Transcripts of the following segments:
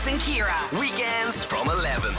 Chris and Kira. Weekends from 11.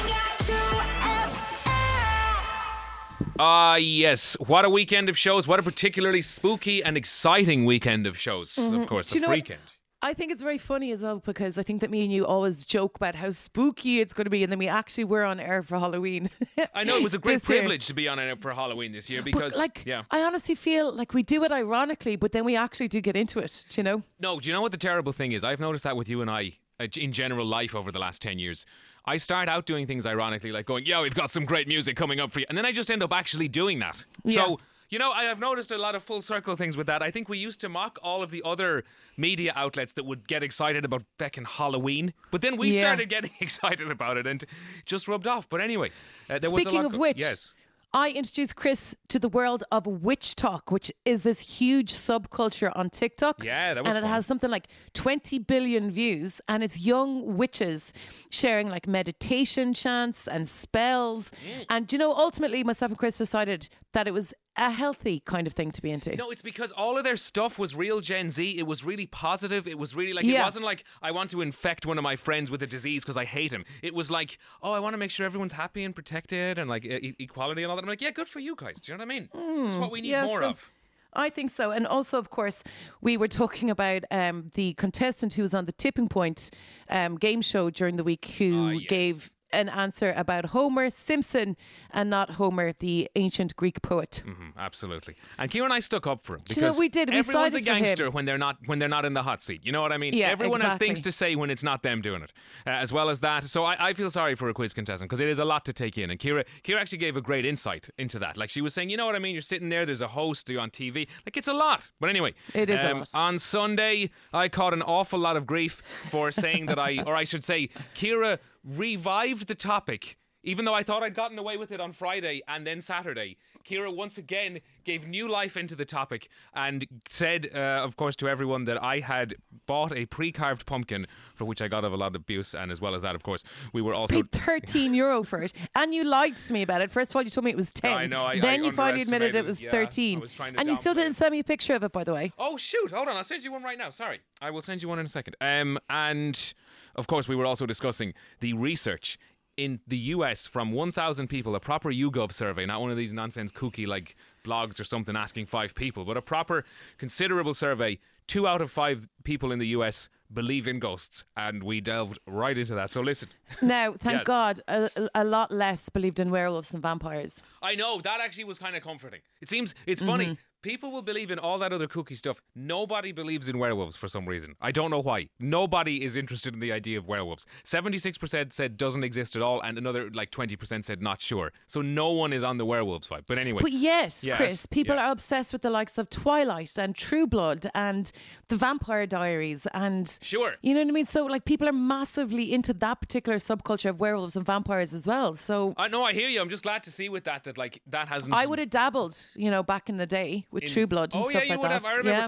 Yes. What a weekend of shows. What a particularly spooky and exciting weekend of shows. Of course, the weekend. I think it's very funny as well because I think that me and you always joke about how spooky it's going to be, and then we actually were on air for Halloween. I know it was a great This year. privilege to be on air for Halloween this year because, I honestly feel like we do it ironically, but then we actually do get into it, do you know? No, do you know what the terrible thing is? I've noticed that with you and I in general life over the last 10 years. I start out doing things ironically, like going, yeah, we've got some great music coming up for you. And then I just end up actually doing that. Yeah. So, you know, I have noticed a lot of full circle things with that. I think we used to mock all of the other media outlets that would get excited about feckin' Halloween. But then we started getting excited about it and it just rubbed off. But anyway, there was a lot. Speaking of which, yes. I introduced Chris to the world of witch talk, which is this huge subculture on TikTok. Yeah, that was And it fun. has something like 20 billion views, and it's young witches sharing like meditation chants and spells. And, you know, ultimately myself and Chris decided that it was a healthy kind of thing to be into. No, it's because all of their stuff was real Gen Z. It was really positive. It was really like, it Yeah. wasn't like, I want to infect one of my friends with a disease because I hate him. It was like, oh, I want to make sure everyone's happy and protected and like equality and all that. I'm like, yeah, good for you guys. Do you know what I mean? This is what we need more so of. I think so. And also, of course, we were talking about the contestant who was on the Tipping Point game show during the week who yes. gave an answer about Homer Simpson and not Homer, the ancient Greek poet. Absolutely. And Kira and I stuck up for him you know, because we did. We everyone's a sided for him. gangster when they're not in the hot seat. You know what I mean? Yeah, Everyone has exactly. things to say when it's not them doing it, as well as that. So I feel sorry for a quiz contestant because it is a lot to take in. And Kira actually gave a great insight into that. Like she was saying, you know what I mean? You're sitting there, there's a host, you're on TV. Like it's a lot. But anyway, It is a lot. On Sunday, I caught an awful lot of grief for saying that or I should say, Kira revived the topic. Even though I thought I'd gotten away with it on Friday and then Saturday, Kira once again gave new life into the topic and said, of course, to everyone that I had bought a pre-carved pumpkin for which I got a lot of abuse. And as well as that, of course, we were also... Paid €13 for it. And you lied to me about it. First of all, you told me it was 10. I know. Then I you finally admitted it underestimated was it. 13. I was trying to And you still downplay didn't it. send me a picture of it, by the way. Oh, shoot. Hold on. I'll send you one right now. Sorry. I will send you one in a second. And, of course, we were also discussing the research in the US from 1,000 people, a proper YouGov survey, not one of these nonsense kooky like blogs or something asking 5 people, but a proper considerable survey. 2 out of 5 people in the US believe in ghosts, and we delved right into that. So listen. Now, thank Yes. God, a lot less believed in werewolves and vampires. I know, that actually was kind of comforting. It seems, it's funny. People will believe in all that other kooky stuff. Nobody believes in werewolves for some reason. I don't know why. Nobody is interested in the idea of werewolves. 76% said doesn't exist at all, and another like 20% said not sure. So no one is on the werewolves vibe. But anyway. But yes, Yes, Chris, people yeah. are obsessed with the likes of Twilight and True Blood and the Vampire Diaries and... Sure. You know what I mean? So, like, people are massively into that particular subculture of werewolves and vampires as well. So... I know, I hear you. I'm just glad to see with that like that hasn't... I would have dabbled, you know, back in the day with True Blood and oh, stuff yeah, like you would that. have. I remember. Yeah.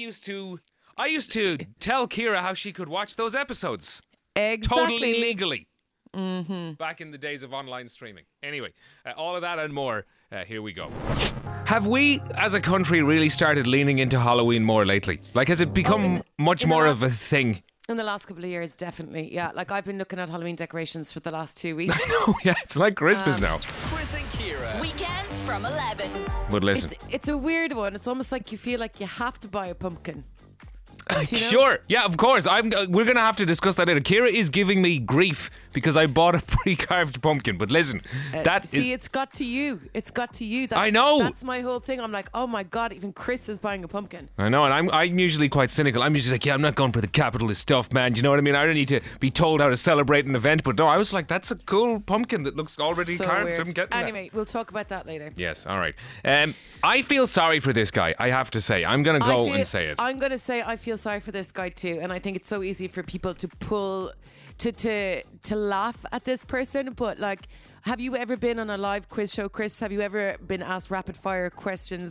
I used to tell Kira how she could watch those episodes. Exactly. Totally legally. Back in the days of online streaming. Anyway, all of that and more. Here we go. Have we, as a country, really started leaning into Halloween more lately? Like, has it become much in the more last- of a thing? In the last couple of years, definitely. Yeah, like I've been looking at Halloween decorations for the last 2 weeks. Oh, yeah, it's like Christmas now. Chris and Kira. Weekends from 11. But listen, It's a weird one. It's almost like you feel like you have to buy a pumpkin. Do you know? sure, yeah, of course. We're going to have to discuss that later. Kira is giving me grief because I bought a pre-carved pumpkin. But listen, It's got to you. It's got to you. I know. That's my whole thing. I'm like, oh my God, even Chris is buying a pumpkin. I know, and I'm usually quite cynical. I'm usually like, yeah, I'm not going for the capitalist stuff, man. Do you know what I mean? I don't need to be told how to celebrate an event. But no, I was like, that's a cool pumpkin that looks already So carved. weird. I'm getting that. Anyway, we'll talk about that later. Yes, all right. I feel sorry for this guy, I have to say. I'm going to go and say it. I'm going to say I feel sorry for this guy too, and I think it's so easy for people to pull to laugh at this person. But like, have you ever been on a live quiz show, Chris? Have you ever been asked rapid fire questions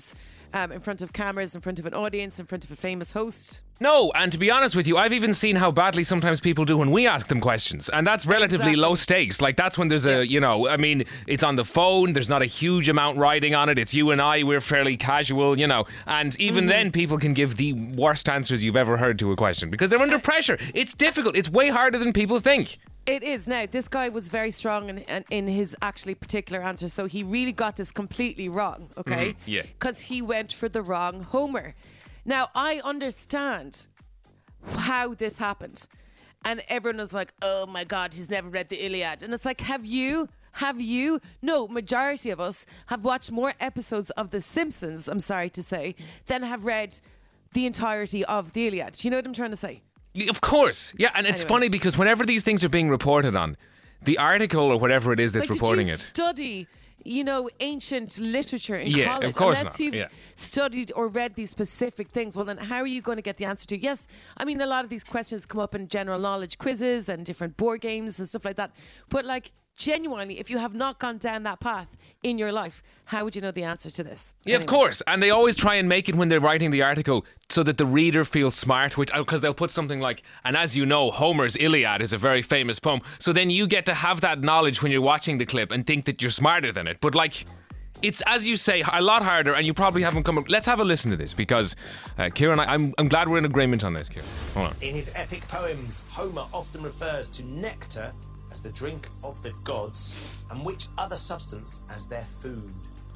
in front of cameras, in front of an audience, in front of a famous host. No, and to be honest with you, I've even seen how badly sometimes people do when we ask them questions. And that's relatively low stakes. Like, that's when there's it's on the phone, there's not a huge amount riding on it. It's you and I, we're fairly casual, And even then, people can give the worst answers you've ever heard to a question because they're under pressure. It's difficult. It's way harder than people think. It is. Now, this guy was very strong in his actually particular answer. So he really got this completely wrong, okay? Yeah. Because he went for the wrong Homer. Now, I understand how this happened. And everyone was like, oh my God, he's never read the Iliad. And it's like, have you? No, majority of us have watched more episodes of The Simpsons, I'm sorry to say, than have read the entirety of the Iliad. Do you know what I'm trying to say? Of course. Yeah, and it's funny because whenever these things are being reported on, the article or whatever it is that's reporting did you study ancient literature in college. Of course Unless not. you've studied or read these specific things, well then how are you going to get the answer to? Yes, I mean a lot of these questions come up in general knowledge quizzes and different board games and stuff like that. But like genuinely, if you have not gone down that path in your life, how would you know the answer to this? Yeah, anyway. Of course. And they always try and make it when they're writing the article so that the reader feels smart, because they'll put something like, and as you know, Homer's Iliad is a very famous poem. So then you get to have that knowledge when you're watching the clip and think that you're smarter than it. But like, it's, as you say, a lot harder, and you probably haven't come up. Let's have a listen to this, because Kieran, I'm glad we're in agreement on this, Kieran. Hold on. In his epic poems, Homer often refers to nectar as the drink of the gods, and which other substance as their food?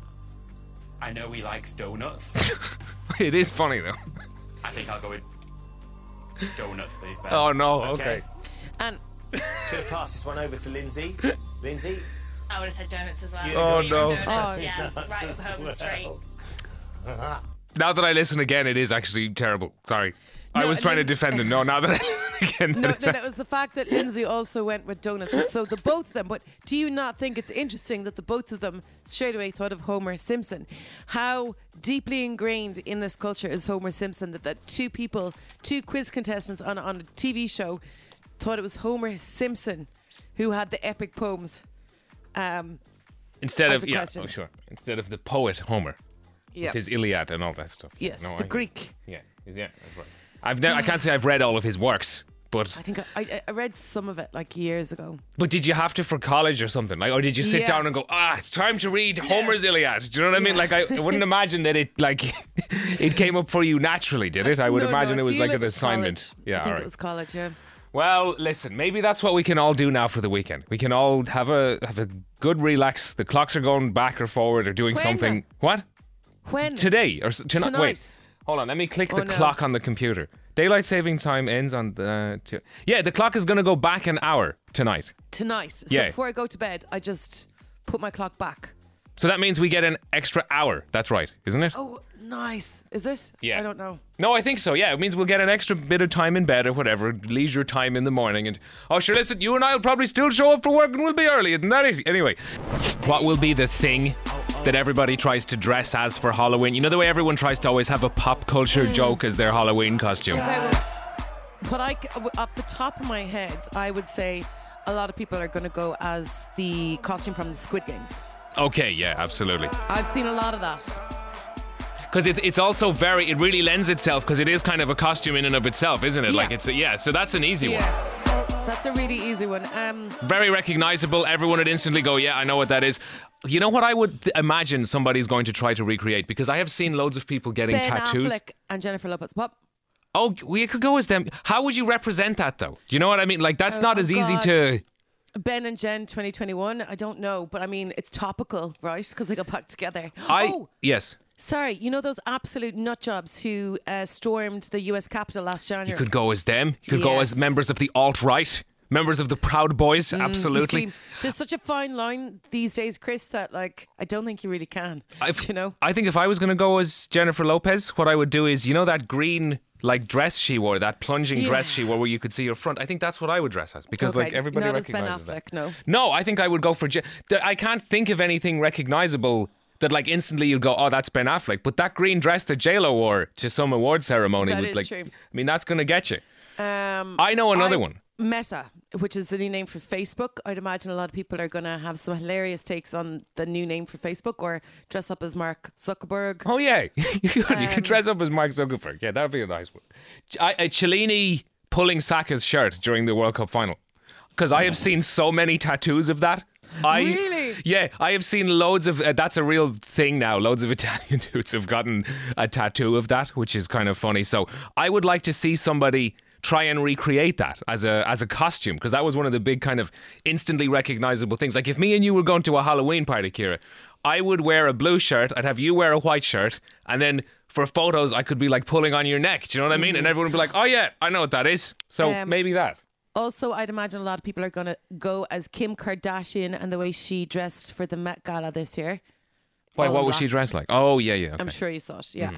I know he likes donuts. It is funny, though. I think I'll go with donuts, please, Ben. Oh, no, okay. And Could have passed this one over to Lindsay. Lindsay? I would have said donuts as well. Oh, no. Donuts, yeah, right up home straight. Now that I listen again, it is actually terrible. Sorry. I was trying to defend it. No, now that I listen again. No, it was the fact that Lindsay also went with donuts. So the both of them. But do you not think it's interesting that the both of them straight away thought of Homer Simpson? How deeply ingrained in this culture is Homer Simpson that two quiz contestants on a TV show thought it was Homer Simpson who had the epic poems. Instead of question. Instead of the poet Homer, with his Iliad and all that stuff. Yes, No, the Greek. Yeah, that's right. I can't say I've read all of his works, but I think I read some of it like years ago. But did you have to for college or something? Like, or did you sit down and go, it's time to read Homer's Iliad? Do you know what I mean? Like, I wouldn't imagine that it came up for you naturally, did it? I would imagine it was like an assignment. College. Yeah, I think all right. it was college. Yeah. Well, listen, maybe that's what we can all do now for the weekend. We can all have a good relax. The clocks are going back or forward or doing something. What? When? Today or tonight? Tonight. Wait, hold on. Let me click the clock on the computer. Daylight saving time ends on the... the clock is going to go back an hour tonight. Tonight. So before I go to bed, I just put my clock back. So that means we get an extra hour. That's right, isn't it? Oh, nice. Is it? Yeah. I don't know. No, I think so, yeah. It means we'll get an extra bit of time in bed or whatever, leisure time in the morning. And sure, listen, you and I will probably still show up for work and we'll be early. Isn't that easy? Anyway, what will be the thing that everybody tries to dress as for Halloween? You know the way everyone tries to always have a pop culture joke as their Halloween costume? Okay, well, off the top of my head, I would say a lot of people are going to go as the costume from the Squid Games. Okay, yeah, absolutely. I've seen a lot of that. Because it's also it really lends itself, because it is kind of a costume in and of itself, isn't it? Yeah. Like so that's an easy one. That's a really easy one. Very recognisable. Everyone would instantly go, yeah, I know what that is. You know what I would imagine somebody's going to try to recreate? Because I have seen loads of people getting tattoos. Ben Affleck and Jennifer Lopez. What? Oh, we could go as them. How would you represent that, though? Do you know what I mean? Like, that's not as easy God. to... Ben and Jen 2021, I don't know, but I mean, it's topical, right? Because they got back together. Yes. Sorry, you know those absolute nutjobs who stormed the US Capitol last January? You could go as them. You could go as members of the alt-right, members of the Proud Boys, absolutely. You see, there's such a fine line these days, Chris, that like I don't think you really can. You know? I think if I was going to go as Jennifer Lopez, what I would do is, you know that green... like dress she wore, that plunging dress she wore where you could see her front. I think that's what I would dress as, because like everybody not recognizes as Ben Affleck, that. No, I think I would go for... I can't think of anything recognizable that like instantly you'd go, oh, that's Ben Affleck. But that green dress that J-Lo wore to some award ceremony, that was is like, true. I mean, that's going to get you. I know another one. Meta, which is the new name for Facebook. I'd imagine a lot of people are going to have some hilarious takes on the new name for Facebook, or dress up as Mark Zuckerberg. Oh, yeah. You could dress up as Mark Zuckerberg. Yeah, that would be a nice one. Chiellini pulling Saka's shirt during the World Cup final. Because I have seen so many tattoos of that. Really? Yeah, I have seen loads of... that's a real thing now. Loads of Italian dudes have gotten a tattoo of that, which is kind of funny. So I would like to see somebody try and recreate that as a costume, because that was one of the big kind of instantly recognizable things. Like if me and you were going to a Halloween party, Ciara, I would wear a blue shirt, I'd have you wear a white shirt, and then for photos I could be like pulling on your neck. Do you know what I mean? And everyone would be like, oh yeah, I know what that is. So maybe that. Also, I'd imagine a lot of people are going to go as Kim Kardashian and the way she dressed for the Met Gala this year. Why? What was she dressed like? Oh, yeah. Okay. I'm sure you saw it, yeah.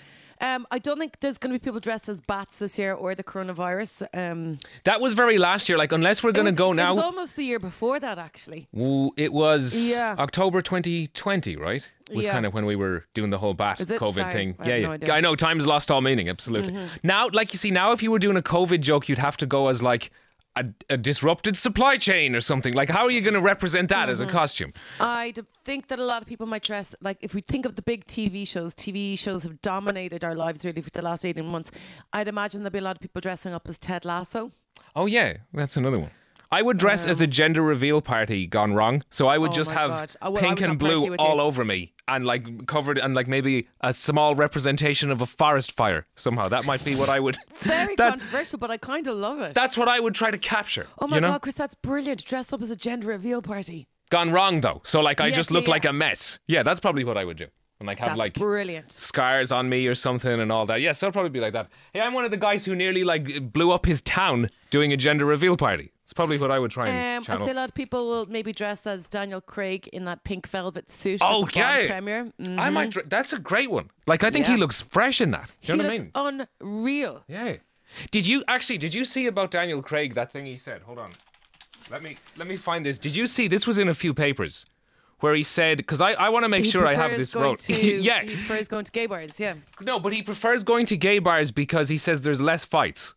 I don't think there's going to be people dressed as bats this year or the coronavirus. That was very last year. Like, unless we're going to go now. It was almost the year before that, actually. It was October 2020, right? Was kind of when we were doing the whole COVID thing. I have no idea. I know, time's lost all meaning, absolutely. Now, like you see, now if you were doing a COVID joke, you'd have to go as like a disrupted supply chain or something. Like, how are you going to represent that as a costume? I think that a lot of people might dress, like, if we think of the big TV shows have dominated our lives really for the last 18 months. I'd imagine there'll be a lot of people dressing up as Ted Lasso. Oh, yeah, that's another one. I would dress as a gender reveal party gone wrong. So I would just have pink and blue all over me and like covered and like maybe a small representation of a forest fire somehow. That might be what I would... Very controversial, but I kind of love it. That's what I would try to capture. Oh my God, Chris, that's brilliant. Dress up as a gender reveal party. Gone wrong though. So like I just look like a mess. Yeah, that's probably what I would do. And like have like brilliant scars on me or something and all that. Yeah, so it'll probably be like that. Hey, I'm one of the guys who nearly like blew up his town doing a gender reveal party. It's probably what I would try and channel. I'd say a lot of people will maybe dress as Daniel Craig in that pink velvet suit at the Bond premiere. I might. That's a great one. Like I think he looks fresh in that. Do you know what I mean? Unreal. Yeah. Did you see about Daniel Craig that thing he said? Hold on. Let me find this. Did you see this was in a few papers where he said, because I want to make sure I have this wrote. Yeah. He prefers going to gay bars, yeah. No, but he prefers going to gay bars because he says there's less fights.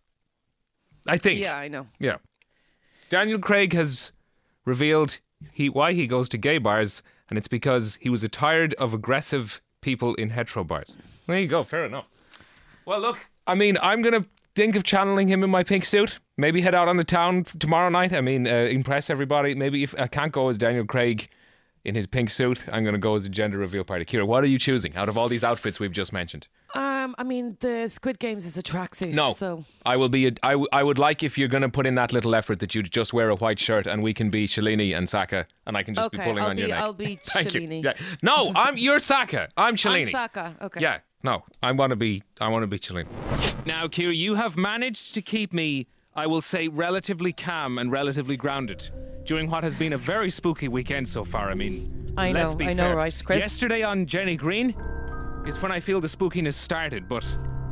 I think. Yeah, I know. Yeah. Daniel Craig has revealed why he goes to gay bars, and it's because he was tired of aggressive people in hetero bars. There you go, fair enough. Well, look, I mean, I'm going to think of channeling him in my pink suit. Maybe head out on the town tomorrow night. I mean, impress everybody. Maybe if I can't go as Daniel Craig in his pink suit, I'm going to go as a gender reveal party. Ciara, what are you choosing out of all these outfits we've just mentioned? I mean, the Squid Games is a tracksuit. No, so I will be. I would like if you're going to put in that little effort that you just wear a white shirt and we can be Chiellini and Saka, and I can just be pulling on your neck. I'll be Chiellini. Yeah. No, you're Saka. I'm Chiellini. I'm Saka. Okay. Yeah. No, I want to be Chiellini. Now, Ciara, you have managed to keep me, I will say, relatively calm and relatively grounded during what has been a very spooky weekend so far. I mean, let's be fair. Right, Chris? Yesterday on Jenny Green is when I feel the spookiness started, but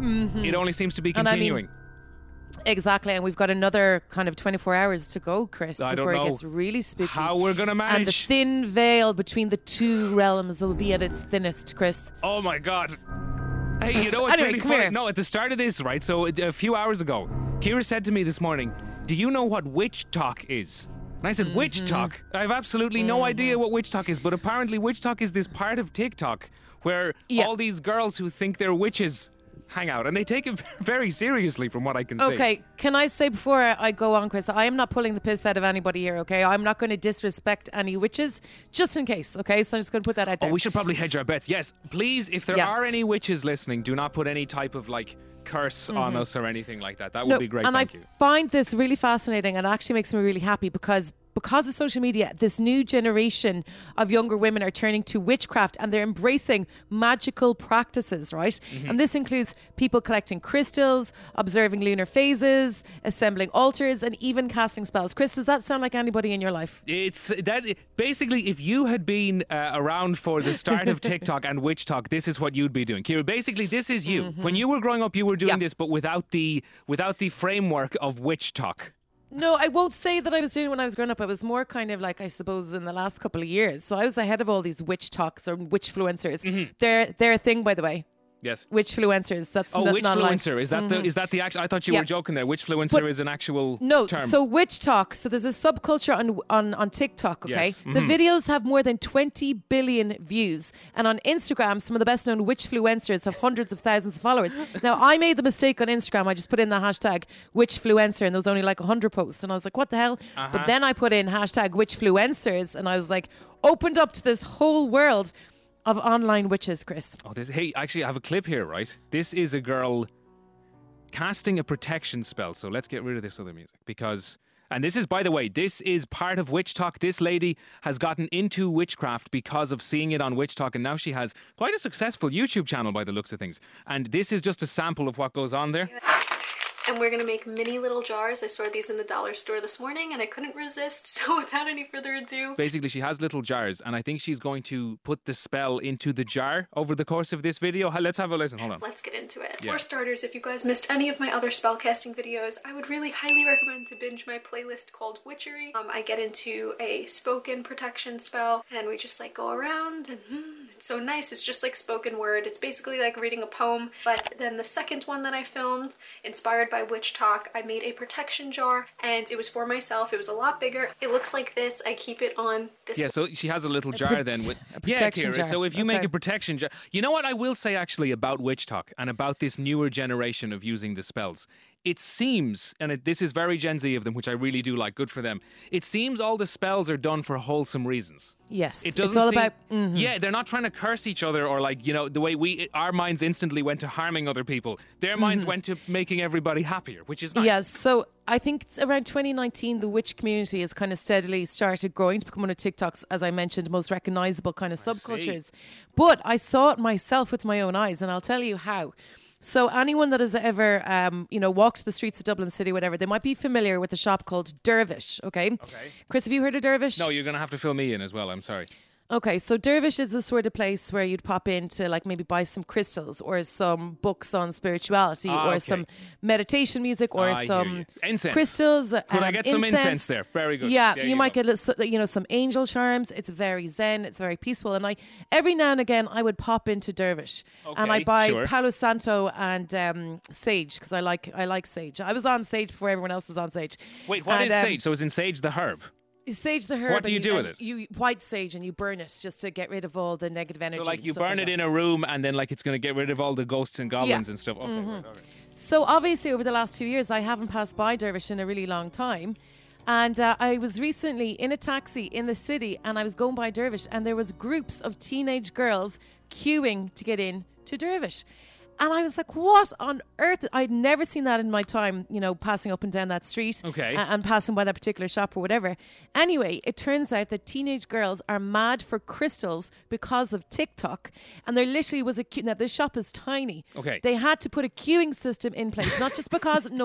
it only seems to be continuing. Exactly, and we've got another kind of 24 hours to go, Chris, before it gets really spooky. How we're going to manage. And the thin veil between the two realms will be at its thinnest, Chris. Oh my God. Hey, you know what's really funny? No, at the start of this, right, so a few hours ago, Ciara said to me this morning, do you know what witch talk is? And I said, witch talk? I have absolutely no idea what witch talk is, but apparently witch talk is this part of TikTok where all these girls who think they're witches hang out, and they take it very seriously from what I can see. Okay, can I say before I go on, Chris, I am not pulling the piss out of anybody here, okay? I'm not going to disrespect any witches, just in case, okay? So I'm just going to put that out there. Oh, we should probably hedge our bets. Yes, please, if there are any witches listening, do not put any type of like curse on us or anything like that. That would be great. And Thank you. I find this really fascinating, and it actually makes me really happy because of social media, this new generation of younger women are turning to witchcraft and they're embracing magical practices, right? And this includes people collecting crystals, observing lunar phases, assembling altars, and even casting spells. Chris, does that sound like anybody in your life? It's that basically, if you had been around for the start of TikTok and witch talk, this is what you'd be doing. Ciara, basically, this is you. When you were growing up, you were doing this, but without the framework of witch talk. No, I won't say that I was doing it when I was growing up. I was more kind of like, I suppose, in the last couple of years. So I was ahead of all these witch talks or witch influencers. They're a thing, by the way. Yes. Witchfluencers. That's not online. Witchfluencer. Is that the actual? I thought you Yeah. were joking there. Witchfluencer is an actual No, term. so witch talk. So there's a subculture on TikTok, okay? Yes. The videos have more than 20 billion views. And on Instagram, some of the best known witchfluencers have hundreds of thousands of followers. Now, I made the mistake on Instagram. I just put in the hashtag witchfluencer and there was only like 100 posts. And I was like, what the hell? But then I put in hashtag witchfluencers and I was like, opened up to this whole world of online witches, Chris. Oh, hey, actually, I have a clip here, right? This is a girl casting a protection spell. So let's get rid of this other music because, and this is, by the way, this is part of Witch Talk. This lady has gotten into witchcraft because of seeing it on Witch Talk, and now she has quite a successful YouTube channel by the looks of things. And this is just a sample of what goes on there. And we're gonna make mini little jars. I saw these in the dollar store this morning and I couldn't resist. So without any further ado. Basically, she has little jars and I think she's going to put the spell into the jar over the course of this video. Let's have a listen. Hold on. Let's get into it. Yeah. For starters, if you guys missed any of my other spellcasting videos, I would really highly recommend to binge my playlist called Witchery. I get into a spoken protection spell and we just like go around and it's so nice. It's just like spoken word. It's basically like reading a poem. But then the second one that I filmed, inspired by Witch Talk, I made a protection jar and it was for myself. It was a lot bigger. It looks like this. I keep it on this. Yeah, so she has a little jar then with a protection Kira, jar. so if you make Okay. a protection jar, you know what I will say actually about Witch Talk and about this newer generation of using the spells. It seems, and this is very Gen Z of them, which I really do like, good for them. It seems all the spells are done for wholesome reasons. Yes. It doesn't it's all seem- about... Yeah, they're not trying to curse each other or like, you know, the way our minds instantly went to harming other people. Their minds went to making everybody happier, which is nice. Yes, so I think it's around 2019, the witch community has kind of steadily started growing to become one of TikTok's, as I mentioned, most recognizable kind of subcultures. But I saw it myself with my own eyes, and I'll tell you how. So anyone that has ever, walked the streets of Dublin City, whatever, they might be familiar with a shop called Dervish, okay? Chris, have you heard of Dervish? No, you're going to have to fill me in as well, I'm sorry. Okay, so Dervish is the sort of place where you'd pop in to like maybe buy some crystals or some books on spirituality or okay. some meditation music or I hear some you. Incense. crystals. Could I get some incense there? Very good. Yeah, There you you might go. get some angel charms. It's very zen. It's very peaceful. And every now and again I would pop into Dervish and I Okay, buy sure. Palo Santo and sage because I like sage. I was on sage before everyone else was on sage. Wait, what And, is sage? So is in sage the herb? Sage the herb. What do you and do with and it? You white sage and you burn it just to get rid of all the negative energy. So like and you stuff burn like it in that. a room and then like it's going to get rid of all the ghosts and goblins and stuff. Okay, right, all right. So obviously over the last 2 years, I haven't passed by Dervish in a really long time. And I was recently in a taxi in the city and I was going by Dervish and there was groups of teenage girls queuing to get in to Dervish. And I was like, what on earth? I'd never seen that in my time, passing up and down that street Okay. and passing by that particular shop or whatever. Anyway, it turns out that teenage girls are mad for crystals because of TikTok. And there literally was a queue. Now, this shop is tiny. Okay. They had to put a queuing system in place, not just because of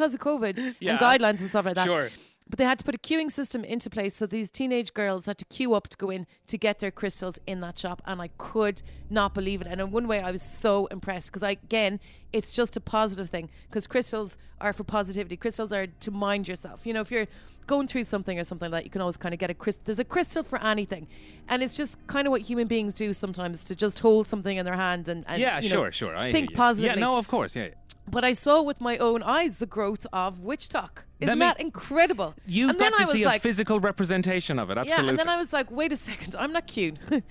COVID Yeah. and guidelines and stuff like that. Sure. But they had to put a queuing system into place so these teenage girls had to queue up to go in to get their crystals in that shop. And I could not believe it. And in one way, I was so impressed because, again, it's just a positive thing because crystals are for positivity. Crystals are to mind yourself. If you're going through something or something like that, you can always kind of get a crystal. There's a crystal for anything. And it's just kind of what human beings do sometimes to just hold something in their hand and Yeah, sure. sure. I think hear you. positively. Yeah, no, of course. Yeah. But I saw with my own eyes the growth of Witch Talk. Isn't that incredible? You and got then to I was see like, a physical representation of it. Absolutely. yeah, and then I was like, wait a second, I'm not cute.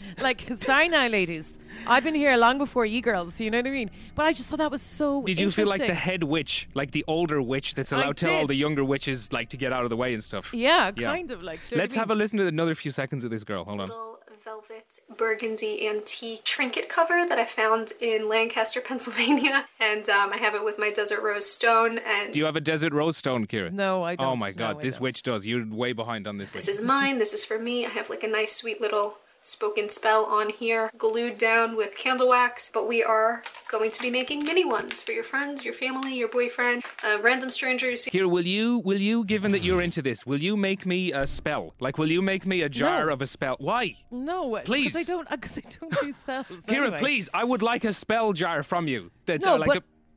Sorry now, ladies. I've been here long before you girls, you know what I mean? But I just thought that was so Did you feel like the interesting. head witch, like the older witch that's allowed to tell all did. the younger witches like to get out of the way and stuff? Yeah, kind of like. Let's have a listen to another few seconds of this girl. Hold on. Little velvet burgundy antique trinket cover that I found in Lancaster, Pennsylvania. And I have it with my desert rose stone. And Do you have a desert rose stone, Kira? No, I don't. Oh my No, God, I this don't. witch does. You're way behind on this witch. this is mine. This is for me. I have like a nice sweet little spoken spell on here, glued down with candle wax. But we are going to be making mini ones for your friends, your family, your boyfriend, random strangers. Kira, will you, given that you're into this, will you make me a spell? Like, will you make me a jar No. of a spell? Why? No, Please. because I don't do spells. Kira, anyway. please, I would like a spell jar from you. No, like but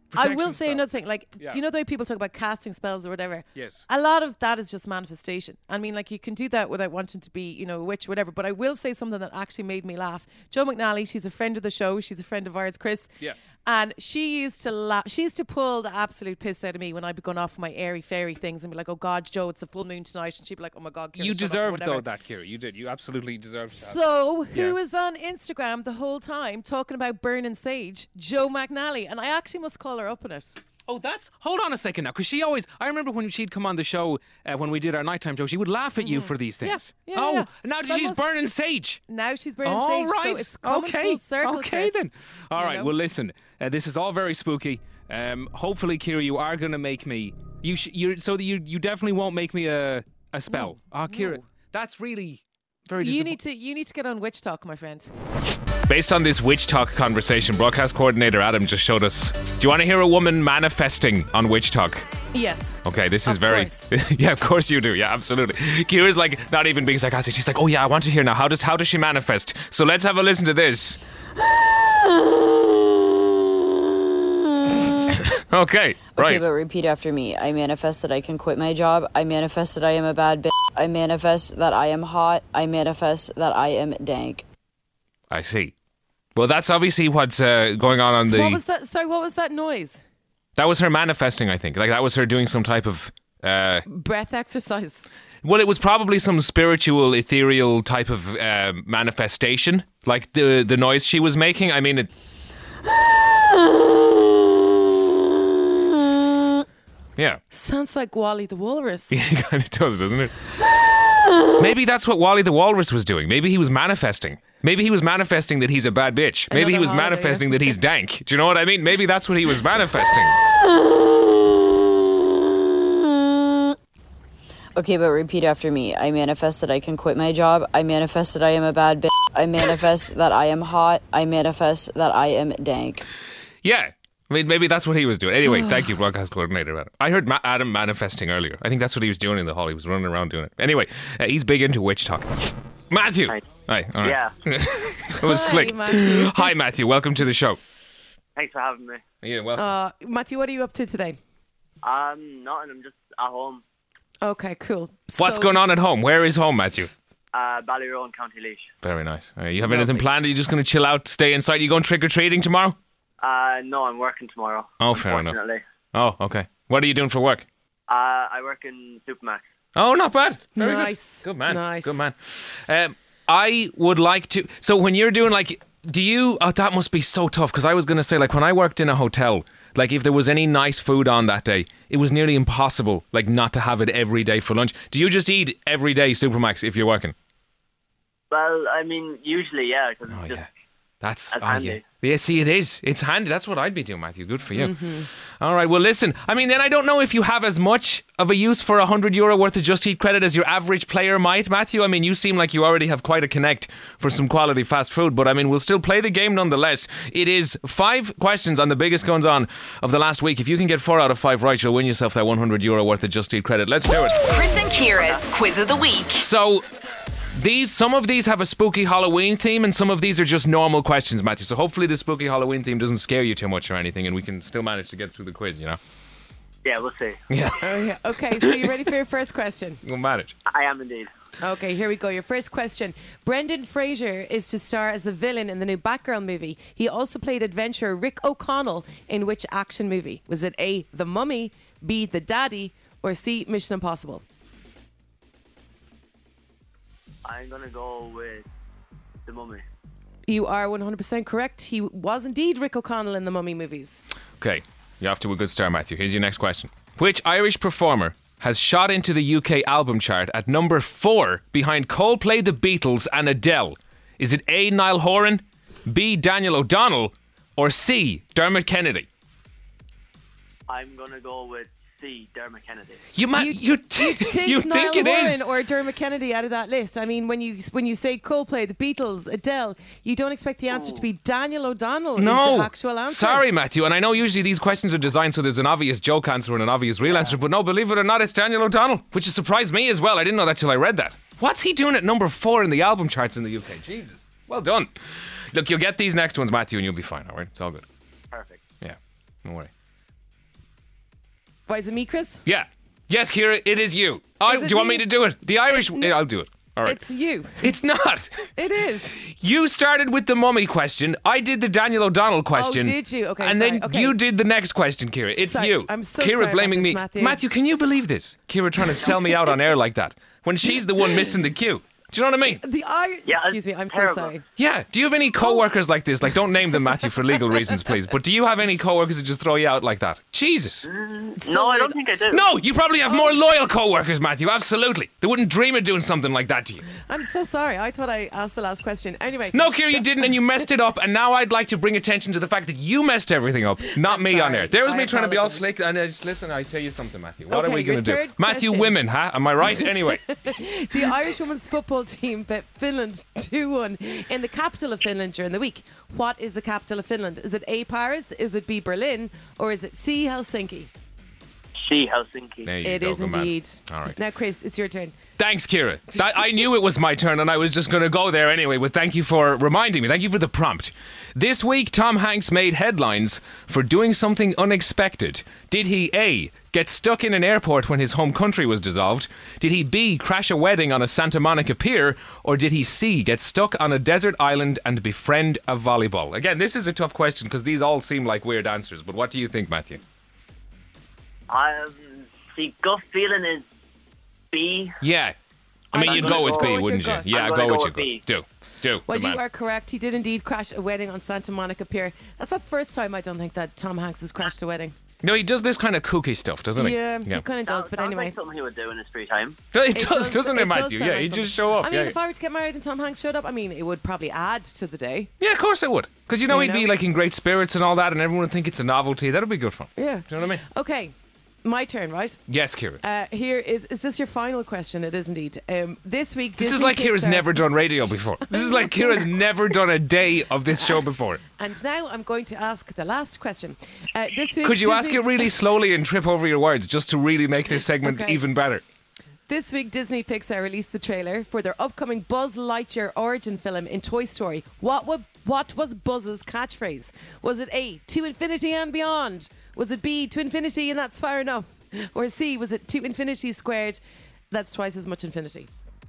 I will Protection say spell. another thing. Like, Yeah. you know the way people talk about casting spells or whatever? Yes. A lot of that is just manifestation. I mean, like, you can do that without wanting to be, a witch or whatever. But I will say something that actually made me laugh. Jo McNally, she's a friend of the show. She's a friend of ours, Chris. Yeah. And she used to she used to pull the absolute piss out of me when I'd be going off my airy fairy things and be like, "Oh God, Joe, it's a full moon tonight," and she'd be like, "Oh my God, Ciara, You shut up," or deserved whatever. though that, Ciara. You did. You absolutely deserved that. So, who Yeah. was on Instagram the whole time talking about burning sage? Jo McNally. And I actually must call her up on it. Oh, hold on a second now, because I remember when she'd come on the show when we did our nighttime show, she would laugh at you for these things. Yeah, oh, yeah. now So I she's must- burning sage. Now she's burning All sage, right. so it's coming okay. full circle, Okay Chris. then. All You right. know? Well, listen. This is all very spooky. Hopefully, Ciara, you are going to make me. You definitely won't make me a spell. Oh, Ciara, that's really very. You need to get on Witch Talk, my friend. Based on this witch talk conversation, broadcast coordinator Adam just showed us. Do you want to hear a woman manifesting on witch talk? Yes. Okay, this is Of very. course. Yeah, of course you do. Yeah, absolutely. Ciara's like not even being sarcastic. She's like, oh yeah, I want to hear now. How does she manifest? So let's have a listen to this. Okay, right. Okay, but repeat after me. I manifest that I can quit my job. I manifest that I am a bad bitch. I manifest that I am hot. I manifest that I am dank. I see. Well, that's obviously what's going on So the. what was that? Sorry, what was that noise? That was her manifesting, I think. Like that was her doing some type of. Breath exercise. Well, it was probably some spiritual, ethereal type of manifestation, like the noise she was making. I mean, it. Yeah. Sounds like Wally the Walrus. Yeah, it kind of does, doesn't it? Maybe that's what Wally the Walrus was doing. Maybe he was manifesting. Maybe he was manifesting that he's a bad bitch. Maybe he Another was holiday, manifesting yeah. that he's dank. Do you know what I mean? Maybe that's what he was manifesting. Okay, but repeat after me. I manifest that I can quit my job. I manifest that I am a bad bitch. I manifest that I am hot. I manifest that I am dank. Yeah. I mean, maybe that's what he was doing. Anyway, thank you, broadcast coordinator. Adam. I heard Adam manifesting earlier. I think that's what he was doing in the hall. He was running around doing it. Anyway, he's big into witch talk. Matthew. Hi. Hi. All right. Yeah. It was Hi, slick. Matthew. Hi, Matthew. Welcome to the show. Thanks for having me. Yeah, welcome. Matthew, what are you up to today? Nothing. I'm just at home. Okay, cool. What's going on at home? Where is home, Matthew? Ballyroan, County Laois. Very nice. You have anything planned? Are you just going to chill out, stay inside? You going trick-or-treating tomorrow? No, I'm working tomorrow. Oh, fair enough. Unfortunately. Oh, okay. What are you doing for work? I work in Supermax. Oh, not bad. Very Nice. Good man. Nice. Good man. I would like to. So when you're doing like, do you? Oh, that must be so tough. Because I was going to say, like, when I worked in a hotel, like, if there was any nice food on that day, it was nearly impossible, like, not to have it every day for lunch. Do you just eat every day Supermax if you're working? Well, I mean, usually, yeah. Cause Oh it's just, yeah. That's handy. yeah. Yeah, see, it is. It's handy. That's what I'd be doing, Matthew. Good for you. All right. Well, listen. I mean, then I don't know if you have as much of a use for €100 worth of Just Eat credit as your average player might, Matthew. I mean, you seem like you already have quite a connect for some quality fast food, but I mean, we'll still play the game nonetheless. It is 5 questions on the biggest goings on of the last week. If you can get 4 out of 5 right, you'll win yourself that €100 worth of Just Eat credit. Let's do it. Chris and Ciara's Quiz of the Week. So, some of these have a spooky Halloween theme, and some of these are just normal questions, Matthew. So hopefully the spooky Halloween theme doesn't scare you too much or anything, and we can still manage to get through the quiz, you know? yeah, we'll see. Yeah, Oh, yeah. Okay, so you ready for your first question? we'll manage. I am indeed. Okay, here we go. Your first question. Brendan Fraser is to star as the villain in the new Batgirl movie. He also played adventurer Rick O'Connell in which action movie? Was it A, The Mummy, B, The Daddy, or C, Mission Impossible? I'm going to go with The Mummy. You are 100% correct. He was indeed Rick O'Connell in the Mummy movies. Okay, you're off to a good start, Matthew. Here's your next question. Which Irish performer has shot into the UK album chart at number 4 behind Coldplay, The Beatles and Adele? Is it A, Niall Horan, B, Daniel O'Donnell, or C, Dermot Kennedy? I'm going to go with C, Dermot Kennedy. You'd think Niall it Horan is? or Dermot Kennedy out of that list. I mean, when you say Coldplay, The Beatles, Adele, you don't expect the answer to be Daniel O'Donnell. No, is the actual answer. Sorry, Matthew. And I know usually these questions are designed so there's an obvious joke answer and an obvious real answer, but no, believe it or not, it's Daniel O'Donnell, which has surprised me as well. I didn't know that till I read that. What's he doing at number 4 in the album charts in the UK? Jesus, well done. Look, you'll get these next ones, Matthew, and you'll be fine. All right, it's all good. Perfect. Yeah, don't worry. Why is it me, Chris? Yeah. Yes, Ciara, it is you. Is Do it you want me? me to do it? The Irish... I'll do it. All right. It's you. It's not. It is. You started with the mummy question. I did the Daniel O'Donnell question. Oh, did you? Okay, And sorry. then Okay. you did the next question, Ciara. It's Sorry. you. I'm so Ciara sorry blaming about me. this, Matthew. Can you believe this? Ciara trying to sell me out on air like that when she's the one missing the cue. Do you know what I mean? Excuse me, I'm terrible. so sorry. Yeah. Do you have any co-workers like this? Like, don't name them, Matthew, for legal reasons, please. But do you have any co-workers that just throw you out like that? Jesus. No, I don't think I do. No, you probably have more loyal co-workers, Matthew. Absolutely. They wouldn't dream of doing something like that to you. I'm so sorry. I thought I asked the last question. Anyway. No, Ciara, you didn't, and you messed it up. And now I'd like to bring attention to the fact that you messed everything up, not I'm me on sorry. air. There was I me trying to be all apologise. slick. And just listen, I tell you something, Matthew. What Okay, are we going to your do? third Matthew, question. women, huh? Am I right? Anyway. The Irish women's football team beat Finland 2-1 in the capital of Finland during the week. What is the capital of Finland? Is it A, Paris? Is it B, Berlin? Or is it C, Helsinki? C, Helsinki. There you It go, is good man. indeed. All right. Now, Chris, it's your turn. Thanks, Ciara. I knew it was my turn, and I was just going to go there anyway, but thank you for reminding me. Thank you for the prompt. This week, Tom Hanks made headlines for doing something unexpected. Did he A, get stuck in an airport when his home country was dissolved? Did he B, crash a wedding on a Santa Monica pier? Or did he C, get stuck on a desert island and befriend a volleyball? Again, this is a tough question because these all seem like weird answers, but what do you think, Matthew? The gut feeling is B. Yeah. I mean, I'm you'd gonna go with go B, with wouldn't you? your gut. Yeah, I'm go gonna with go your with gut. B. Do. Well, Good you man. are correct. He did indeed crash a wedding on Santa Monica Pier. That's the first time I don't think that Tom Hanks has crashed a wedding. No, he does this kind of kooky stuff, doesn't he? Yeah, he kind of does. But Sounds anyway. like something he would do in his free time. It does, doesn't it, does Matthew? sound Yeah, like he'd something. just show up. I mean, yeah. if I were to get married and Tom Hanks showed up, I mean, it would probably add to the day. Yeah, of course it would. Because you know You he'd be know? like in great spirits and all that, and everyone would think it's a novelty. That'd be good fun. Yeah. Do you know what I mean? Okay, my turn, right? Yes, Ciara. Here is this your final question? It is indeed. This week, This is Disney like Ciara's Pixar- never done radio before. This is like Ciara's never done a day of this show before. And now I'm going to ask the last question. This week, Could you ask Disney- it really slowly and trip over your words just to really make this segment Okay. even better? This week, Disney Pixar released the trailer for their upcoming Buzz Lightyear origin film in Toy Story. What was Buzz's catchphrase? Was it A, to infinity and beyond? Was it B, to infinity and that's far enough? Or C, was it to infinity squared? That's twice as much infinity.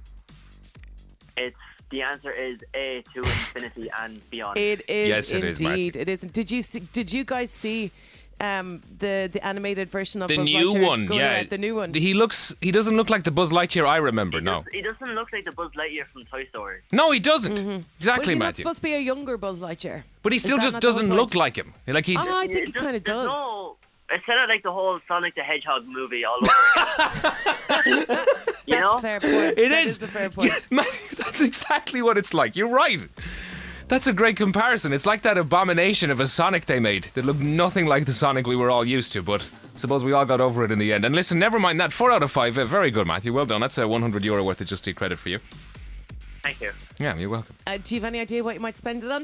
The answer is A, to infinity and beyond. It is Yes, it is, indeed. It is. Did you guys see the animated version of The Buzz new Lightyear one, going yeah. around? The new one. He doesn't look like the Buzz Lightyear I remember, no. He doesn't look like the Buzz Lightyear from Toy Story. No, he doesn't. Was Exactly, he not Matthew. supposed to be a younger Buzz Lightyear? But he Is still that just not the whole doesn't point? look like him. Like he. Oh, I think he kind of does. No, it's kind of like the whole Sonic the Hedgehog movie all over again. You That's know? a fair point. It That is. a fair point. Yes, that's exactly what it's like. You're right. That's a great comparison. It's like that abomination of a Sonic they made that looked nothing like the Sonic we were all used to, but suppose we all got over it in the end. And listen, never mind that. 4 out of 5. Very good, Matthew. Well done. That's a €100 worth of Just Eat credit for you. Thank you. Yeah, you're welcome. Do you have any idea what you might spend it on?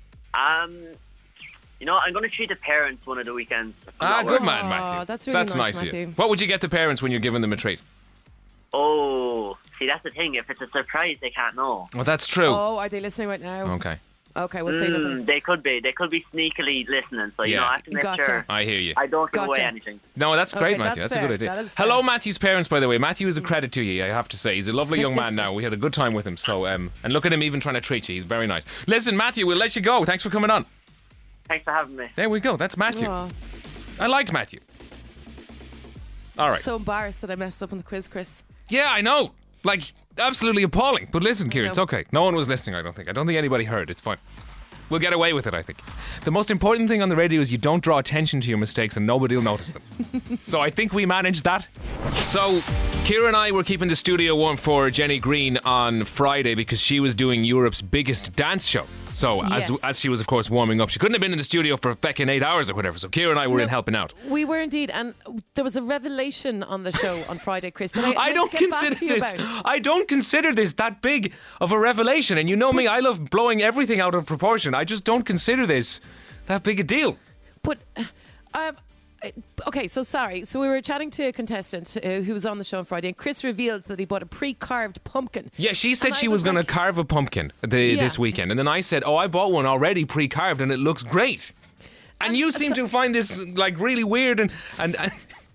You know, I'm going to treat the parents one of the weekends. Good man, Matthew. that's really nice, nice of you. Matthew. What would you get the parents when you're giving them a treat? Oh, see, that's the thing. If it's a surprise, they can't know. Well, that's true. Oh, are they listening right now? Okay. Okay, we'll say nothing. They could be. They could be sneakily listening. So, you know, I have to make Gotcha. sure I hear you. I don't give away Gotcha. anything. No, that's great, Okay, Matthew. that's That's a good fair. idea. That is fair. Hello, Matthew's parents, by the way. Matthew is a credit to you, I have to say. He's a lovely young man now. We had a good time with him. So, and look at him even trying to treat you. He's very nice. Listen, Matthew, we'll let you go. Thanks for coming on. Thanks for having me. There we go. That's Matthew. Aw, I liked Matthew. All right. so embarrassed that I messed up on the quiz, Chris. Yeah, I know. Like, absolutely appalling. But listen, Ciara, it's okay. No one was listening, I don't think. I don't think anybody heard. It's fine. We'll get away with it, I think. The most important thing on the radio is you don't draw attention to your mistakes and nobody will notice them. So I think we managed that. So Ciara and I were keeping the studio warm for Jenny Green on Friday because she was doing Europe's biggest dance show. So Yes. as she was, of course, warming up, she couldn't have been in the studio for feckin' 8 hours or whatever. So Ciara and I were in helping out. We were indeed, and there was a revelation on the show on Friday, Chris. That I I meant don't to get back consider to you this. about. I don't consider this that big of a revelation. And you know me, I love blowing everything out of proportion. I just don't consider this that big a deal. But, okay, so sorry. So we were chatting to a contestant who was on the show on Friday, and Chris revealed that he bought a pre-carved pumpkin. Yeah, she said And she I was going to like- carve a pumpkin this weekend, and then I said, "Oh, I bought one already pre-carved, and it looks great." And you seem to find this like really weird and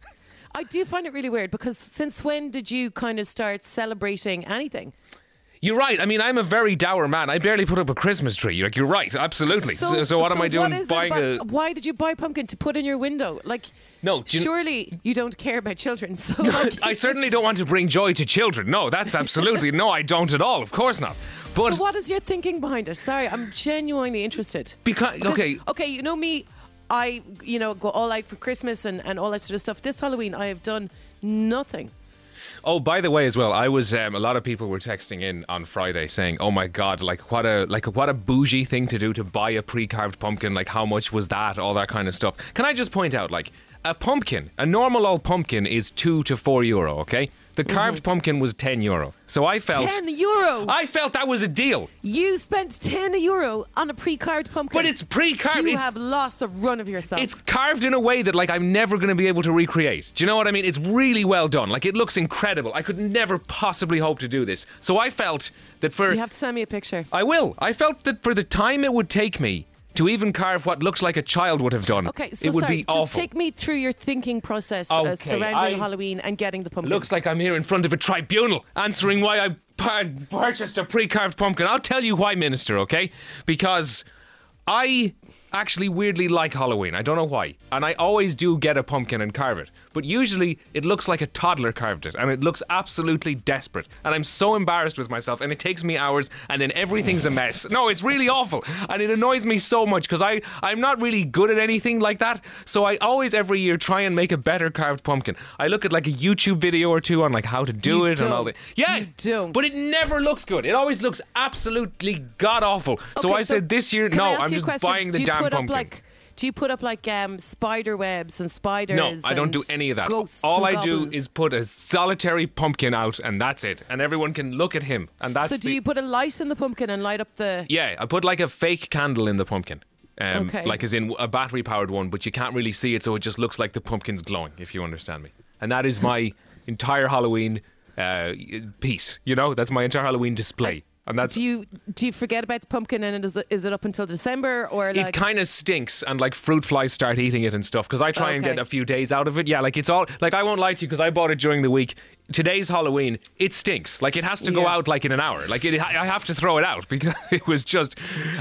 I do find it really weird because since when did you kind of start celebrating anything? You're right. I mean, I'm a very dour man. I barely put up a Christmas tree. Like, you're right. Absolutely. So what am I doing? Why did you buy pumpkin to put in your window? Like, no, surely you don't care about children. So I certainly don't want to bring joy to children. No, that's absolutely no. I don't at all. Of course not. But so what is your thinking behind it? Sorry, I'm genuinely interested. Because okay, you know me. I go all out for Christmas and all that sort of stuff. This Halloween, I have done nothing. Oh, by the way, as well, I was a lot of people were texting in on Friday saying, "Oh my God, what a bougie thing to do to buy a pre-carved pumpkin. Like, how much was that? All that kind of stuff." Can I just point out, like, a pumpkin, a normal old pumpkin is €2 to €4. Okay, the carved pumpkin was €10. So I felt €10. I felt that was a deal. You spent €10 on a pre-carved pumpkin. But it's pre-carved. You have lost the run of yourself. It's carved in a way that, like, I'm never going to be able to recreate. Do you know what I mean? It's really well done. Like, it looks incredible. I could never possibly hope to do this. So I felt that You have to send me a picture. I will. I felt that for the time it would take me to even carve what looks like a child would have done, okay, so it would be awful. Just take me through your thinking process surrounding Halloween and getting the pumpkin. Looks like I'm here in front of a tribunal answering why I purchased a pre-carved pumpkin. I'll tell you why, Minister, okay? Because I actually weirdly like Halloween. I don't know why. And I always do get a pumpkin and carve it. But usually it looks like a toddler carved it. And it looks absolutely desperate. And I'm so embarrassed with myself. And it takes me hours. And then everything's a mess. No, it's really awful. And it annoys me so much because I'm not really good at anything like that. So I always every year try and make a better carved pumpkin. I look at like a YouTube video or two on like how to do it and all that. Yeah, you don't. But it never looks good. It always looks absolutely god awful. So I said this year, no, I'm just buying the damn pumpkin. Do you put up like spider webs and spiders? No, I don't do any of that. All I do is put a solitary pumpkin out, and that's it. And everyone can look at him, and that's. So do you put a light in the pumpkin and light up the? Yeah, I put like a fake candle in the pumpkin. Okay. Like as in a battery powered one, but you can't really see it, so it just looks like the pumpkin's glowing. If you understand me, and that is my entire Halloween piece. You know, that's my entire Halloween display. And that's, do you forget about the pumpkin and is it up until December or like? It kind of stinks and like fruit flies start eating it and stuff because I try and get a few days out of it. Yeah, like it's all like I won't lie to you because I bought it during the week. Today's Halloween, it stinks. Like it has to go out like in an hour. Like I have to throw it out because it was just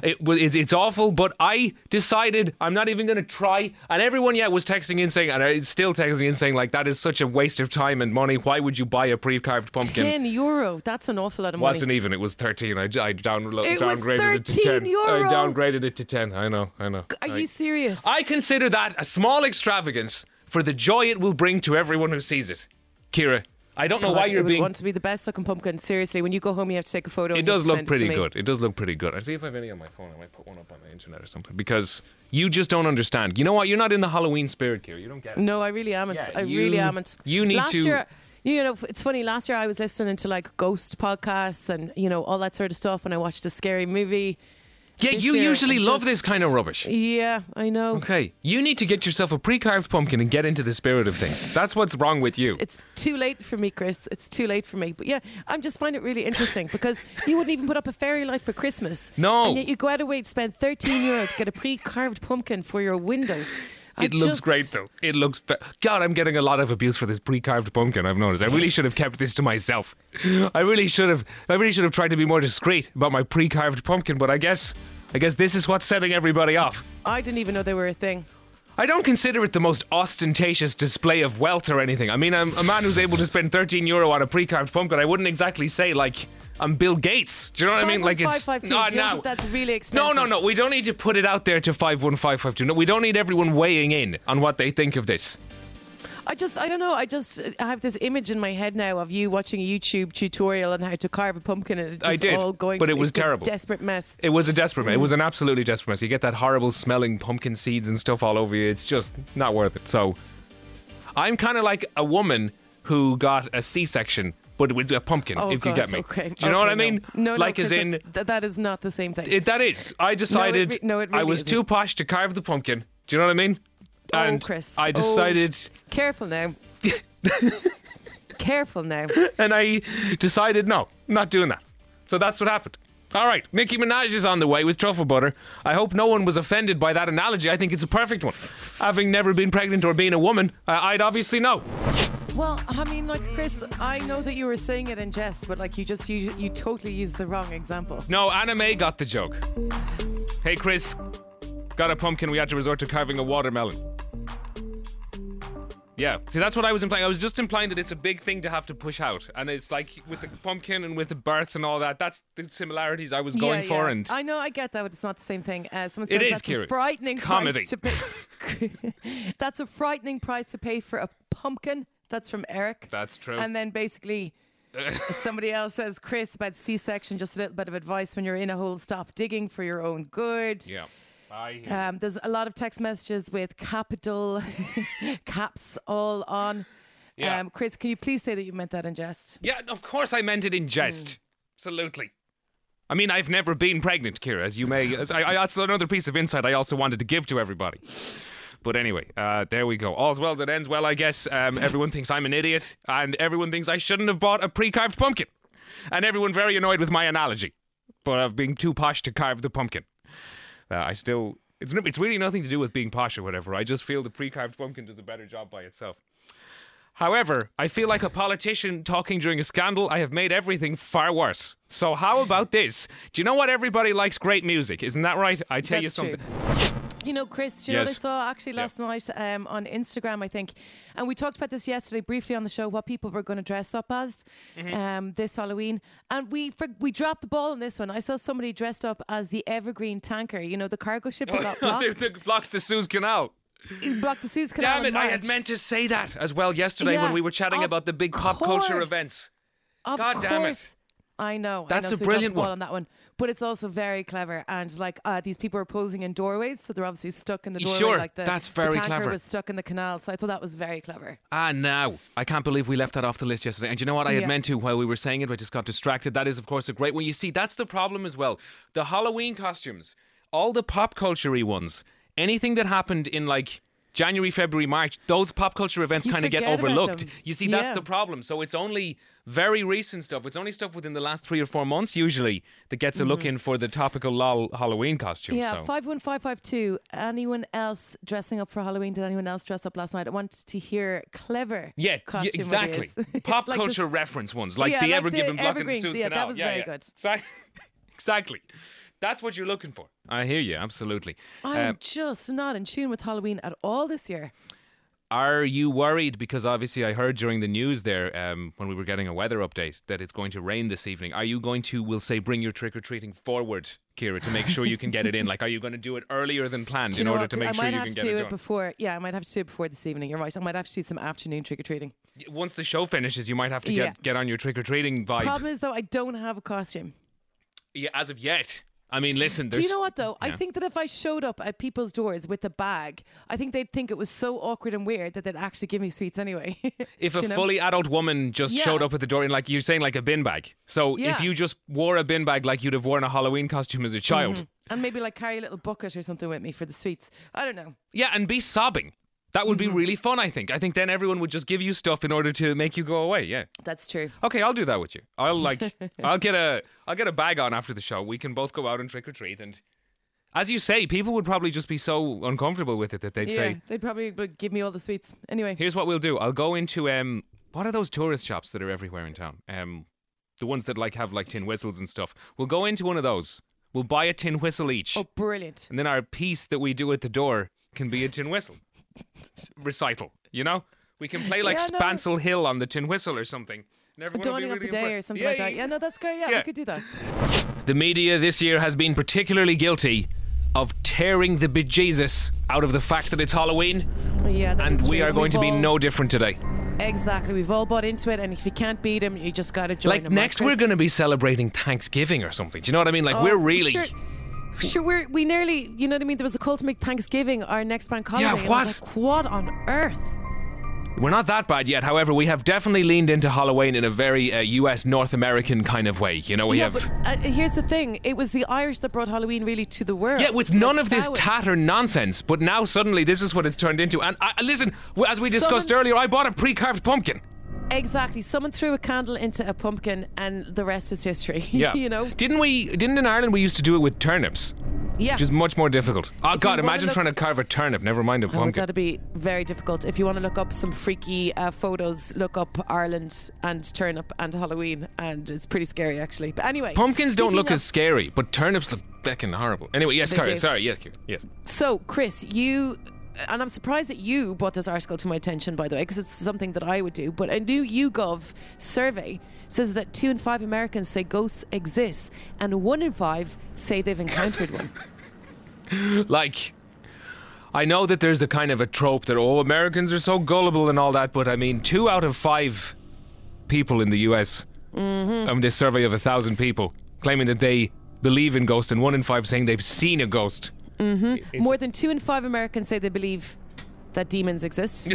it's awful. But I decided I'm not even going to try. And everyone was texting in saying, and it's still texting in saying like that is such a waste of time and money. Why would you buy a pre-carved pumpkin? €10. That's an awful lot of money. Wasn't even. It was 13. I downgraded it to 10. I downgraded it to 10. I know. Are you serious? I consider that a small extravagance for the joy it will bring to everyone who sees it. Kira, I don't know why you're being. I want to be the best looking pumpkin. Seriously, when you go home, you have to take a photo. It does look pretty good. It does look pretty good. I see if I have any on my phone. I might put one up on the internet or something because you just don't understand. You know what? You're not in the Halloween spirit, Kira. You don't get it. No, I really amn't. I really amn't. You need Last year, you know, it's funny. Last year, I was listening to like ghost podcasts and all that sort of stuff, and I watched a scary movie. Yeah, you usually love this kind of rubbish. Yeah, I know. Okay, you need to get yourself a pre-carved pumpkin and get into the spirit of things. That's what's wrong with you. It's too late for me, Chris. It's too late for me. But yeah, I just find it really interesting because you wouldn't even put up a fairy light for Christmas. No. And yet you go out of way to spend €13 to get a pre-carved pumpkin for your window. It looks great though. It looks... God, I'm getting a lot of abuse for this pre-carved pumpkin, I've noticed. I really should have kept this to myself. I really should have tried to be more discreet about my pre-carved pumpkin, but I guess this is what's setting everybody off. I didn't even know they were a thing. I don't consider it the most ostentatious display of wealth or anything. I mean, I'm a man who's able to spend €13 on a pre-carved pumpkin. I wouldn't exactly say, like, I'm Bill Gates. Do you know what I mean? Like it's no. That's really expensive. No. We don't need to put it out there to 51552. No, we don't need everyone weighing in on what they think of this. I don't know. I have this image in my head now of you watching a YouTube tutorial on how to carve a pumpkin, and it just all going. But it was terrible. Desperate mess. It was a desperate mess. It was an absolutely desperate mess. You get that horrible smelling pumpkin seeds and stuff all over you. It's just not worth it. So, I'm kind of like a woman who got a C-section. But with a pumpkin, if you get me. Okay. Do you know what I mean? No, like as in... that is not the same thing. That is. I decided it really I was isn't. too posh to carve the pumpkin. Do you know what I mean? And Chris. I decided... Careful now. Careful now. And I decided, no, I'm not doing that. So that's what happened. All right, Nicki Minaj is on the way with truffle butter. I hope no one was offended by that analogy. I think it's a perfect one. Having never been pregnant or being a woman, I'd obviously know. Well, I mean, like, Chris, I know that you were saying it in jest, but like you totally used the wrong example. No, Anna May got the joke. Hey, Chris, got a pumpkin. We had to resort to carving a watermelon. Yeah, see, that's what I was implying. I was just implying that it's a big thing to have to push out. And it's like with the pumpkin and with the birth and all that, that's the similarities I was going for. And I know, I get that, but it's not the same thing. Someone says it is, that's Kieran. a frightening Comedy. price to pay. That's a frightening price to pay for a pumpkin. That's from Eric. That's true. And then basically somebody else says, Chris, about C-section, just a little bit of advice when you're in a hole, stop digging for your own good. Yeah. There's a lot of text messages with capital caps all on. Yeah. Chris, can you please say that you meant that in jest? Yeah, of course I meant it in jest. Absolutely. I mean, I've never been pregnant, Kira, as you may... that's another piece of insight I also wanted to give to everybody. But anyway, there we go. All's well that ends well, I guess. Everyone thinks I'm an idiot, and everyone thinks I shouldn't have bought a pre-carved pumpkin. And everyone very annoyed with my analogy, but of being too posh to carve the pumpkin. It's really nothing to do with being posh or whatever. I just feel the pre-carved pumpkin does a better job by itself. However, I feel like a politician talking during a scandal. I have made everything far worse. So how about this? Do you know what? Everybody likes great music. Isn't that right? I tell you something. True. You know, Chris, do you know what I Yes. saw actually last night on Instagram, I think, and we talked about this yesterday briefly on the show, what people were going to dress up as this Halloween, and we dropped the ball on this one. I saw somebody dressed up as the Evergreen tanker, you know, the cargo ship that got blocked. They blocked the Suez Canal. Blocked the Suez Canal. Damn it, in I March. had meant to say that as well yesterday when we were chatting about the big pop culture events. Of damn it. course. I know. That's I know. a So we dropped brilliant the ball one. on that one. But it's also very clever. And like these people are posing in doorways, so they're obviously stuck in the doorway. Sure, like that's the very tanker clever. was stuck in the canal. So I thought that was very clever. Now, I can't believe we left that off the list yesterday. And you know what? I had meant to while we were saying it, but I just got distracted. That is, of course, a great one. You see, that's the problem as well. The Halloween costumes, all the pop culture-y ones, anything that happened in like January, February, March, those pop culture events You kind of get forget about overlooked. them. You see, that's Yeah. the problem. So it's only very recent stuff. It's only stuff within the last 3 or 4 months usually that gets a look in for the topical LOL Halloween costume. Yeah, so. 51552. Anyone else dressing up for Halloween? Did anyone else dress up last night? I want to hear clever costume exactly. ideas. Pop Like culture this- reference ones, like Yeah, the like Ever the Given Block and the Evergreen. Suez Yeah, Canal. that was very good. Exactly. That's what you're looking for. I hear you, absolutely. I'm just not in tune with Halloween at all this year. Are you worried? Because obviously I heard during the news there when we were getting a weather update that it's going to rain this evening. Are you going to, we'll say, bring your trick-or-treating forward, Kira, to make sure you can get it in? Like, are you going to do it earlier than planned Do you in know order what? to make sure you can get it done? Before. Yeah, I might have to do it before this evening. You're right. I might have to do some afternoon trick-or-treating. Once the show finishes, you might have to get on your trick-or-treating vibe. Problem is, though, I don't have a costume. Yeah, as of yet. I mean, listen, Do you know what, though? Yeah. I think that if I showed up at people's doors with a bag, I think they'd think it was so awkward and weird that they'd actually give me sweets anyway. If Do a you know? fully adult woman just Yeah. showed up at the door in, like you're saying, like a bin bag. So if Yeah. you just wore a bin bag like you'd have worn a Halloween costume as a child. And maybe like carry a little bucket or something with me for the sweets. I don't know. Yeah, and be sobbing. That would be really fun, I think. I think then everyone would just give you stuff in order to make you go away, yeah. That's true. Okay, I'll do that with you. I'll get a bag on after the show. We can both go out and trick or treat, and as you say, people would probably just be so uncomfortable with it that they'd Yeah, say, they'd probably give me all the sweets. Anyway. here's what we'll do. I'll go into what are those tourist shops that are everywhere in town? The ones that have tin whistles and stuff. We'll go into one of those. We'll buy a tin whistle each. Oh, brilliant. And then our piece that we do at the door can be a tin whistle recital, you know? We can play like Yeah, no. Spancel Hill on the tin whistle or something. And everyone will be Dawning of the really day impressed. or something like that. Yeah, no, that's great. Yeah, Yeah. we could do that. The media this year has been particularly guilty of tearing the bejesus out of the fact that it's Halloween. Yeah, that And is we true. are going to be We've all- no different today. Exactly. We've all bought into it, and if you can't beat them, you just got to join Like them. next we're going to be celebrating Thanksgiving or something. Do you know what I mean? Like we're really... Sure, we nearly, you know what I mean? There was a call to make Thanksgiving our next bank holiday. Yeah, and I what? was like, what on earth? We're not that bad yet. However, we have definitely leaned into Halloween in a very US North American kind of way. You know, we have... But here's the thing. It was the Irish that brought Halloween really to the world. Yeah, with Like none of this Samhain. tatter nonsense. But now suddenly this is what it's turned into. And listen, as we discussed Someone- earlier, I bought a pre-carved pumpkin. Exactly. Someone threw a candle into a pumpkin and the rest is history. Yeah. You know? Didn't in Ireland we used to do it with turnips? Yeah. Which is much more difficult. Oh, If God, you imagine wanna trying to carve a turnip, never mind a Oh, pumpkin. that'd be very difficult. If you want to look up some freaky photos, look up Ireland and turnip and Halloween, and it's pretty scary actually. But anyway, Pumpkins don't speaking look of- as scary, but turnips look fucking horrible. Anyway, yes, They Cara, do. sorry, yes, Kira, yes. So, Chris, and I'm surprised that you brought this article to my attention, by the way, because it's something that I would do. But a new YouGov survey says that 2 in 5 Americans say ghosts exist, and 1 in 5 say they've encountered one. Like, I know that there's a kind of a trope that, Americans are so gullible and all that, but I mean, 2 out of 5 people in the US, this survey of 1,000 people, claiming that they believe in ghosts, and 1 in 5 saying they've seen a ghost. More than 2 in 5 Americans say they believe that demons exist.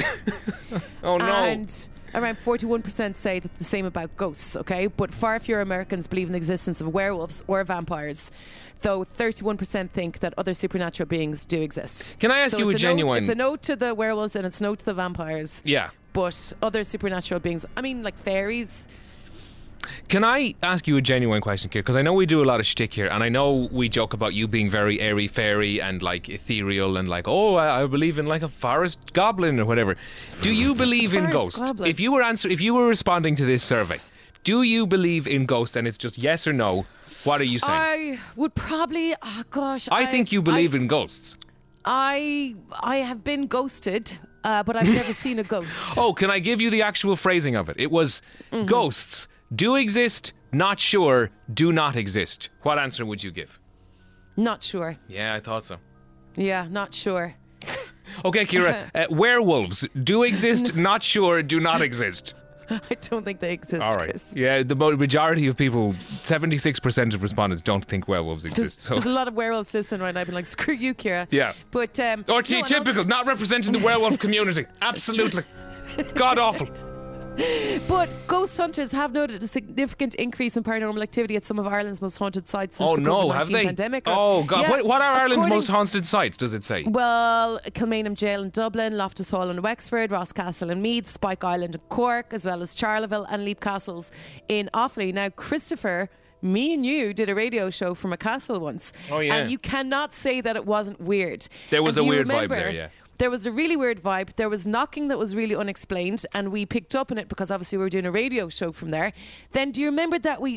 Oh no. And around 41% say that the same about ghosts, okay? But far fewer Americans believe in the existence of werewolves or vampires, though 31% think that other supernatural beings do exist. Can I ask you it's a genuine... It's a no to the werewolves and it's no to the vampires. Yeah. But other supernatural beings, I mean, like fairies. Can I ask you a genuine question, Kira? Because I know we do a lot of shtick here, and I know we joke about you being very airy-fairy and like ethereal and like, I believe in like a forest goblin or whatever. Do you believe in Forest ghosts? goblin. If you were responding to this survey, do you believe in ghosts? And it's just yes or no. What are you saying? I would probably, I think you believe in ghosts. I have been ghosted, but I've never seen a ghost. Oh, can I give you the actual phrasing of it? It was ghosts do exist, not sure, do not exist. What answer would you give? Not sure. Yeah, I thought so. Yeah, not sure. Okay, Kira, werewolves do exist, not sure, do not exist. I don't think they exist, All right. Chris. Yeah, the majority of people, 76% of respondents don't think werewolves exist. So. There's a lot of werewolves listening right now. I've been like, screw you, Kira. Yeah. But, typical, not representing the werewolf community. Absolutely. God awful. But ghost hunters have noted a significant increase in paranormal activity at some of Ireland's most haunted sites since Oh the no, COVID-19 have they? pandemic. Oh God, Yeah, what are Ireland's according- most haunted sites, does it say? Well, Kilmainham Jail in Dublin, Loftus Hall in Wexford, Rosscastle in Meath, Spike Island in Cork, as well as Charleville and Leap Castles in Offaly. Now, Christopher, me and you did a radio show from a castle once. Oh, yeah. And you cannot say that it wasn't weird. There was And a do you weird vibe remember- there, yeah. There was a really weird vibe. There was knocking that was really unexplained, and we picked up on it because obviously we were doing a radio show from there. Then, do you remember that we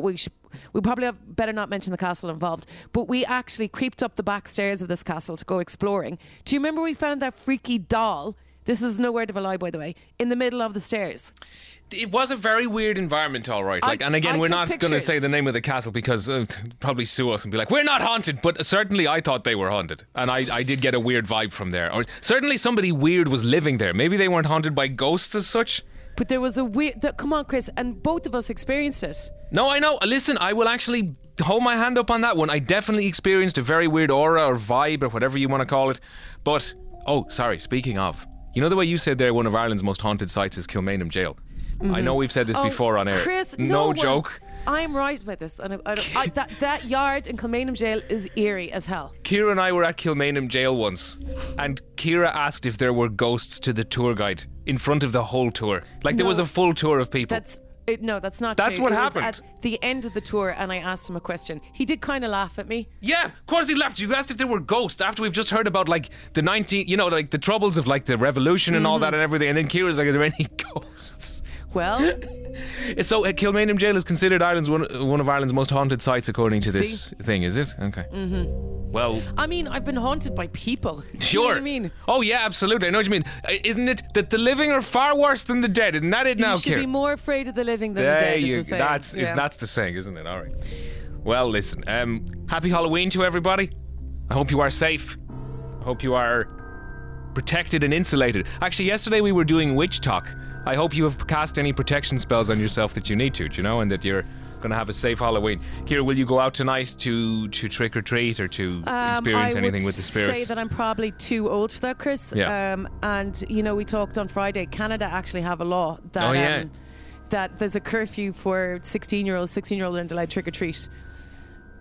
probably have better not mention the castle involved, but we actually creeped up the back stairs of this castle to go exploring. Do you remember we found that freaky doll? This is no word of a lie, by the way, in the middle of the stairs. It was a very weird environment, all right. Like, and again, I we're took not going to pictures. say the name of the castle because probably sue us and be like, we're not haunted. But certainly, I thought they were haunted, and I did get a weird vibe from there. Or certainly, somebody weird was living there. Maybe they weren't haunted by ghosts as such. But there was a weird... Come on, Chris, and both of us experienced it. No, I know. Listen, I will actually hold my hand up on that one. I definitely experienced a very weird aura or vibe or whatever you want to call it. But sorry. Speaking of, you know the way you said there, one of Ireland's most haunted sites is Kilmainham Jail. I know we've said this before on air. Chris, no one- joke. I'm right about this. And that yard in Kilmainham Jail is eerie as hell. Kira and I were at Kilmainham Jail once, and Kira asked if there were ghosts to the tour guide in front of the whole tour. Like there was a full tour of people. No, that's not That's true. what It was happened. at the end of the tour, and I asked him a question. He did kind of laugh at me. Yeah, of course he laughed. You asked if there were ghosts after we've just heard about like the like the troubles of like the revolution and all that and everything. And then Kira's like, are there any ghosts? Well, So Kilmainham Jail is considered Ireland's one of Ireland's most haunted sites according to this thing, is it? Okay. Well, I mean, I've been haunted by people. sure. You know what I mean? Oh yeah, absolutely. I know what you mean. Isn't it that the living are far worse than the dead? Isn't that it now, You should Kira? be more afraid of the living than There the dead. you is the saying. that's the saying, isn't it? All right. Well, listen. Happy Halloween to everybody. I hope you are safe. I hope you are protected and insulated. Actually, yesterday we were doing witch talk. I hope you have cast any protection spells on yourself that you need to, and that you're going to have a safe Halloween. Kira, will you go out tonight to trick or treat or to experience anything with the spirits? I would say that I'm probably too old for that, Chris. Yeah. And we talked on Friday. Canada actually have a law that that there's a curfew for 16-year-olds. 16-year-olds aren't allowed trick or treat.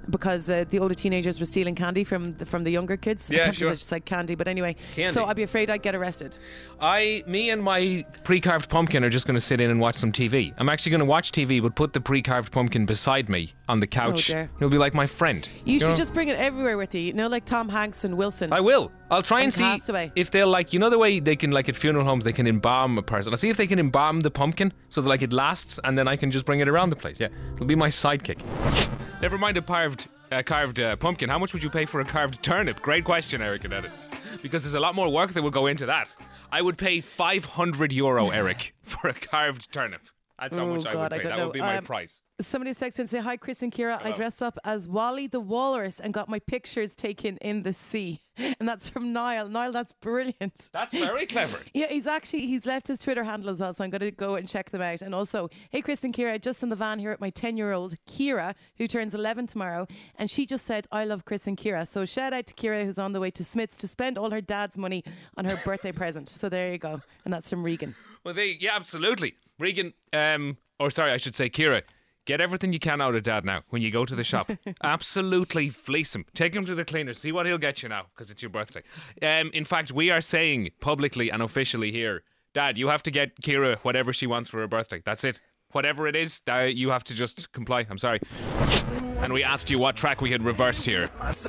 because the older teenagers were stealing candy from the younger kids. Yeah, I can't sure. believe I just said candy, but anyway. Candy. So I'd be afraid I'd get arrested. Me and my pre-carved pumpkin are just going to sit in and watch some TV. I'm actually going to watch TV, but put the pre-carved pumpkin beside me on the couch. Oh, dear. He'll be like my friend. You should know? just bring it everywhere with you. You know, like Tom Hanks and Wilson. I will. I'll try and see Castaway. if they'll the way they can at funeral homes they can embalm a person. I'll see if they can embalm the pumpkin so that it lasts, and then I can just bring it around the place. Yeah, it'll be my sidekick. Never mind a carved pumpkin. How much would you pay for a carved turnip? Great question, Eric and Dennis. Because there's a lot more work that will go into that. I would pay €500, Eric, for a carved turnip. That's how much I would pay. That would be my price. Somebody's texted and say, hi, Chris and Ciara. Hello. I dressed up as Wally the Walrus and got my pictures taken in the sea. And that's from Niall. Niall, that's brilliant. That's very clever. Yeah, he's left his Twitter handle as well, so I'm going to go and check them out. And also, hey, Chris and Ciara, just in the van here at my 10-year-old Ciara, who turns 11 tomorrow, and she just said, I love Chris and Ciara. So shout out to Ciara, who's on the way to Smith's to spend all her dad's money on her birthday present. So there you go. And that's from Regan. Well, yeah, absolutely. Regan, I should say Ciara, get everything you can out of Dad now when you go to the shop. Absolutely fleece him. Take him to the cleaner. See what he'll get you now because it's your birthday. In fact, we are saying publicly and officially here, Dad, you have to get Ciara whatever she wants for her birthday. That's it. Whatever it is, you have to just comply. I'm sorry. And we asked you what track we had reversed here.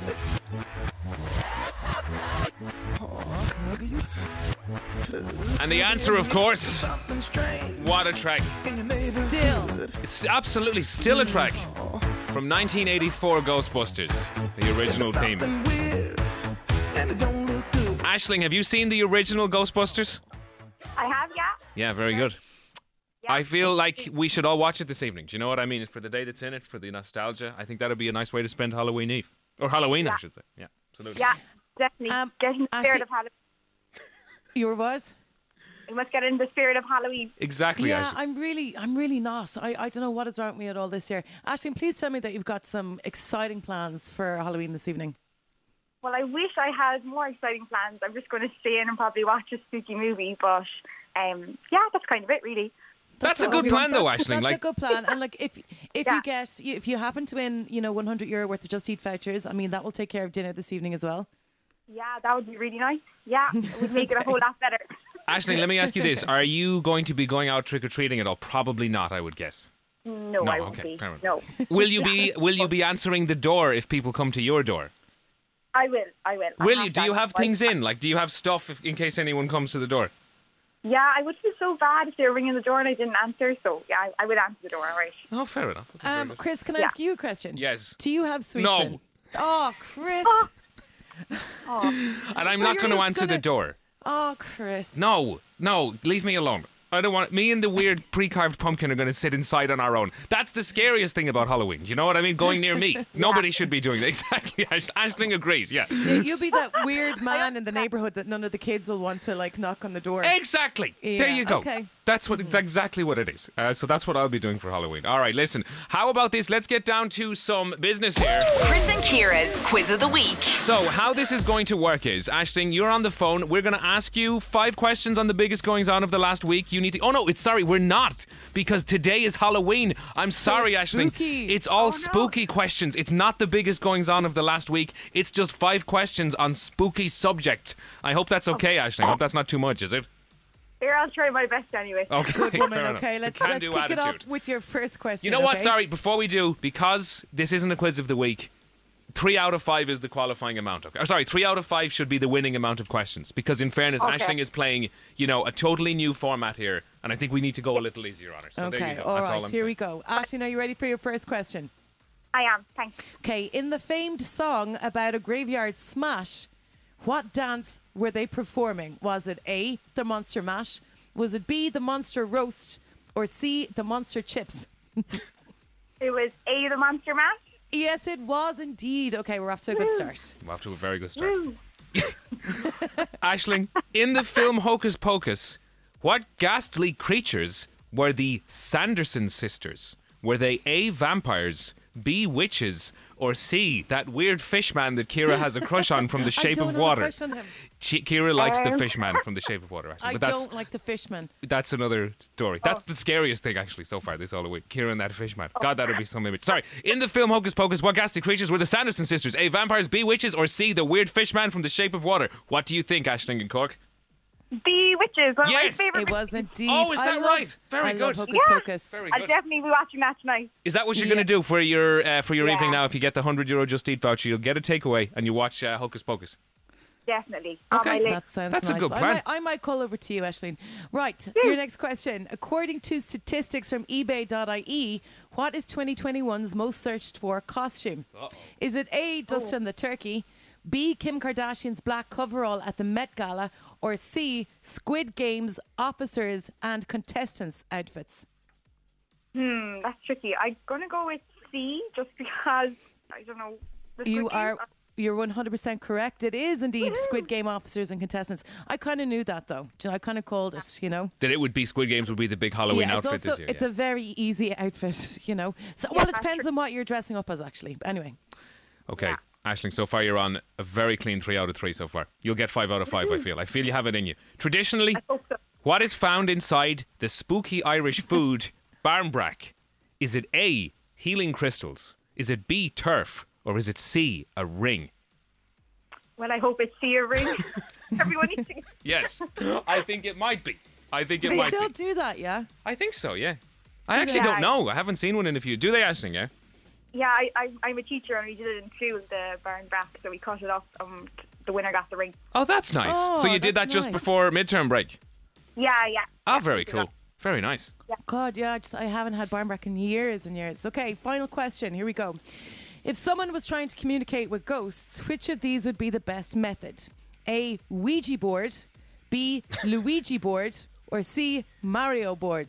And the answer, of course, what a track. Still. It's absolutely still a track from 1984 Ghostbusters, the original theme. Aisling, have you seen the original Ghostbusters? I have, yeah. Yeah, very good. Yeah. I feel like we should all watch it this evening. Do you know what I mean? It's for the day that's in it, for the nostalgia. I think that'd be a nice way to spend Halloween Eve. Or Halloween, I should say. Yeah, absolutely. Yeah, definitely. Get in the spirit of Halloween. You were what? We must get in the spirit of Halloween. Exactly. Yeah, I'm really not. I don't know what is wrong with me at all this year. Aisling, please tell me that you've got some exciting plans for Halloween this evening. Well, I wish I had more exciting plans. I'm just going to stay in and probably watch a spooky movie, but yeah, that's kind of it, really. That's a good plan, though, Aisling. That's a good plan. And if you happen to win, €100 worth of Just Eat vouchers, I mean, that will take care of dinner this evening as well. Yeah, that would be really nice. Yeah, it would make it a whole lot better. Aisling, let me ask you this. Are you going to be going out trick-or-treating at all? Probably not, I would guess. No, I won't be. Fair enough. No. Will you be answering the door if people come to your door? I will. Will you? Do you have things in? Like, do you have stuff in case anyone comes to the door? Yeah, I would feel so bad if they were ringing the door and I didn't answer. So, yeah, I would answer the door, all right. Oh, fair enough. Okay, Chris, can I ask you a question? Yes. Do you have sweets No. in? Oh, Chris. And I'm not going to answer the door. Oh, Chris. No, leave me alone. I don't want me and the weird pre-carved pumpkin are going to sit inside on our own. That's the scariest thing about Halloween. Do you know what I mean? Going near me. Nobody should be doing that. Exactly. Aisling agrees. Yeah. You'll be that weird man in the neighbourhood that none of the kids will want to knock on the door. Exactly. Yeah, There you go. okay. That's exactly what it is. So that's what I'll be doing for Halloween. All right, listen. How about this? Let's get down to some business here. Chris and Ciara's Quiz of the Week. So how this is going to work is, Aisling, you're on the phone. We're going to ask you 5 questions on the biggest goings on of the last week. You need to... Oh, no, we're not. Because today is Halloween. I'm sorry, Aisling. spooky. It's all spooky questions. It's not the biggest goings on of the last week. It's just 5 questions on spooky subjects. I hope that's okay, Aisling. I hope that's not too much, is it? Here, I'll try my best anyway. Okay, Good woman. fair enough. Okay, It's a let's can-do kick it off attitude. with your first question. You know what? okay? Sorry, before we do, because this isn't a quiz of the week, 3 out of 5 is the qualifying amount. Okay. Sorry, 3 out of 5 should be the winning amount of questions. Because in fairness, Okay. Aisling is playing, a totally new format here, and I think we need to go a little easier on her. So there you Okay, go. all That's right, all I'm here saying. we go. Aisling, are you ready for your first question? I am, thanks. Okay, in the famed song about a graveyard smash, what dance were they performing? Was it A, the Monster Mash? Was it B, the Monster Roast? Or C, the Monster Chips? It was A, the Monster Mash. Yes, it was indeed. Okay, we're off to a good start. We're off to a very good start. Woo. Aisling, in the film Hocus Pocus, what ghastly creatures were the Sanderson sisters? Were they A, vampires, B, witches, or C, that weird fish man that Ciara has a crush on from The Shape of Water? I don't have a crush on him. Ciara likes the fish man from The Shape of Water, actually. I But don't like the fishman. that's another story. That's the scariest thing, actually, so far this Halloween. Ciara and that fish man. God, that would be some image. Sorry. In the film Hocus Pocus, what ghastly creatures were the Sanderson sisters? A, vampires, B, witches, or C, the weird fish man from The Shape of Water? What do you think, Aisling and Cork? The Witches. One Yes. of my favourite. It was indeed. Oh, is that right? Very I good. love Hocus Yeah. Pocus. Very I'll good. definitely be watching that tonight. Is that what you're going to do for your evening Yeah. now? If you get the €100 Just Eat voucher, you'll get a takeaway and you watch Hocus Pocus. Definitely. Okay. On my list. That sounds That's a nice. good plan. I might call over to you, Aisling. Right, your next question. According to statistics from eBay.ie, what is 2021's most searched for costume? Is it A, Dustin the Turkey, B, Kim Kardashian's black coverall at the Met Gala, or C, Squid Game's officers and contestants outfits? That's tricky. I'm going to go with C just because, I don't know. the You Squid Game- are... You're 100% correct. It is indeed Squid Game officers and contestants. I kind of knew that, though. Do you know, I kind of called it, you know. That it would be Squid Games would be the big Halloween Yeah, outfit it's also, this year. it's a very easy outfit, you know. So, well, it depends on what you're dressing up as, actually. Anyway. Okay. Aisling, so far you're on a very clean 3 out of 3 so far. You'll get 5 out of 5, I feel. I feel you have it in you. Traditionally, what is found inside the spooky Irish food barmbrack? Is it A, healing crystals? Is it B, turf? Or is it C, a ring? Well, I hope it's C, a ring. Everyone needs to... Yes, I think it might be. I think Do it they might still be. do that, yeah? I think so, yeah. I actually don't know. I haven't seen one in a few. Do they, Aisling, yeah? Yeah, I'm a teacher and we did it in school, the barn back, so we cut it off. The winner got the ring. Oh, that's nice. Oh, so you did that that's just nice. before midterm break? Yeah. Ah, very cool. Very nice. God, yeah, I haven't had barmbrack in years and years. Okay, final question. Here we go. If someone was trying to communicate with ghosts, which of these would be the best method? A, Ouija board, B, Luigi board, or C, Mario board?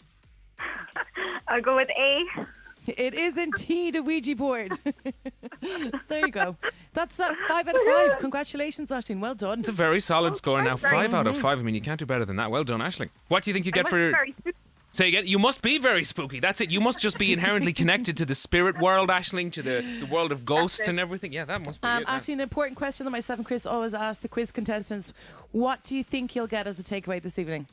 I'll go with A. It is indeed a Ouija board. So there you go. That's 5 out of 5. Congratulations, Aisling. Well done. It's a very solid score now. very 5 out of 5. I mean, you can't do better than that. Well done, Aisling. What do you think you get for... Say again. You must be very spooky. That's it. You must just be inherently connected to the spirit world, Aisling, to the world of ghosts and everything. Yeah, that must be it. Actually, an important question that myself and Chris always ask the quiz contestants. What do you think you'll get as a takeaway this evening?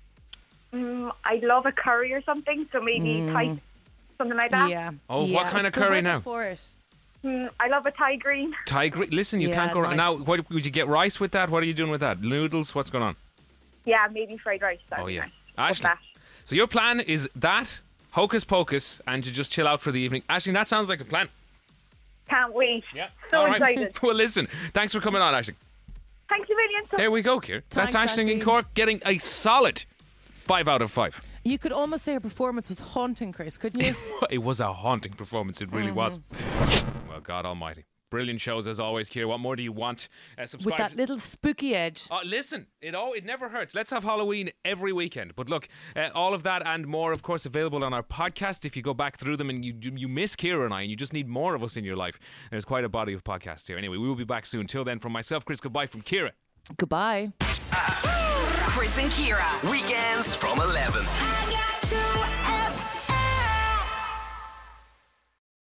I'd love a curry or something, so maybe Thai, something like that. Yeah. Oh, yeah, what kind of it's the curry weather now? For it. I love a Thai green. Thai green. Listen, you Yeah, can't go wrong. nice. Now, what, would you get rice with that? What are you doing with that? Noodles? What's going on? Yeah, maybe fried rice. Oh, yeah. Nice. Love Aisling. So your plan is that, Hocus Pocus, and to just chill out for the evening. Aisling, that sounds like a plan. Can't wait. Yeah. So All right. excited. Well, listen, thanks for coming on, Aisling. Thanks a million. There we go, Kier. That's Thanks, Aisling in Aisling. Cork getting a solid 5 out of 5. You could almost say her performance was haunting, Chris, couldn't you? It was a haunting performance. It really was. Well, God almighty. Brilliant shows as always, Kier. What more do you want? Subscribe. With that little spooky edge. Listen, it never hurts. Let's have Halloween every weekend. But look, all of that and more, of course, available on our podcast. If you go back through them and you miss Ciara and I, and you just need more of us in your life, there's quite a body of podcasts here. Anyway, we will be back soon. Till then, from myself, Chris, goodbye. From Ciara. Goodbye. Chris and Ciara. Weekends from 11.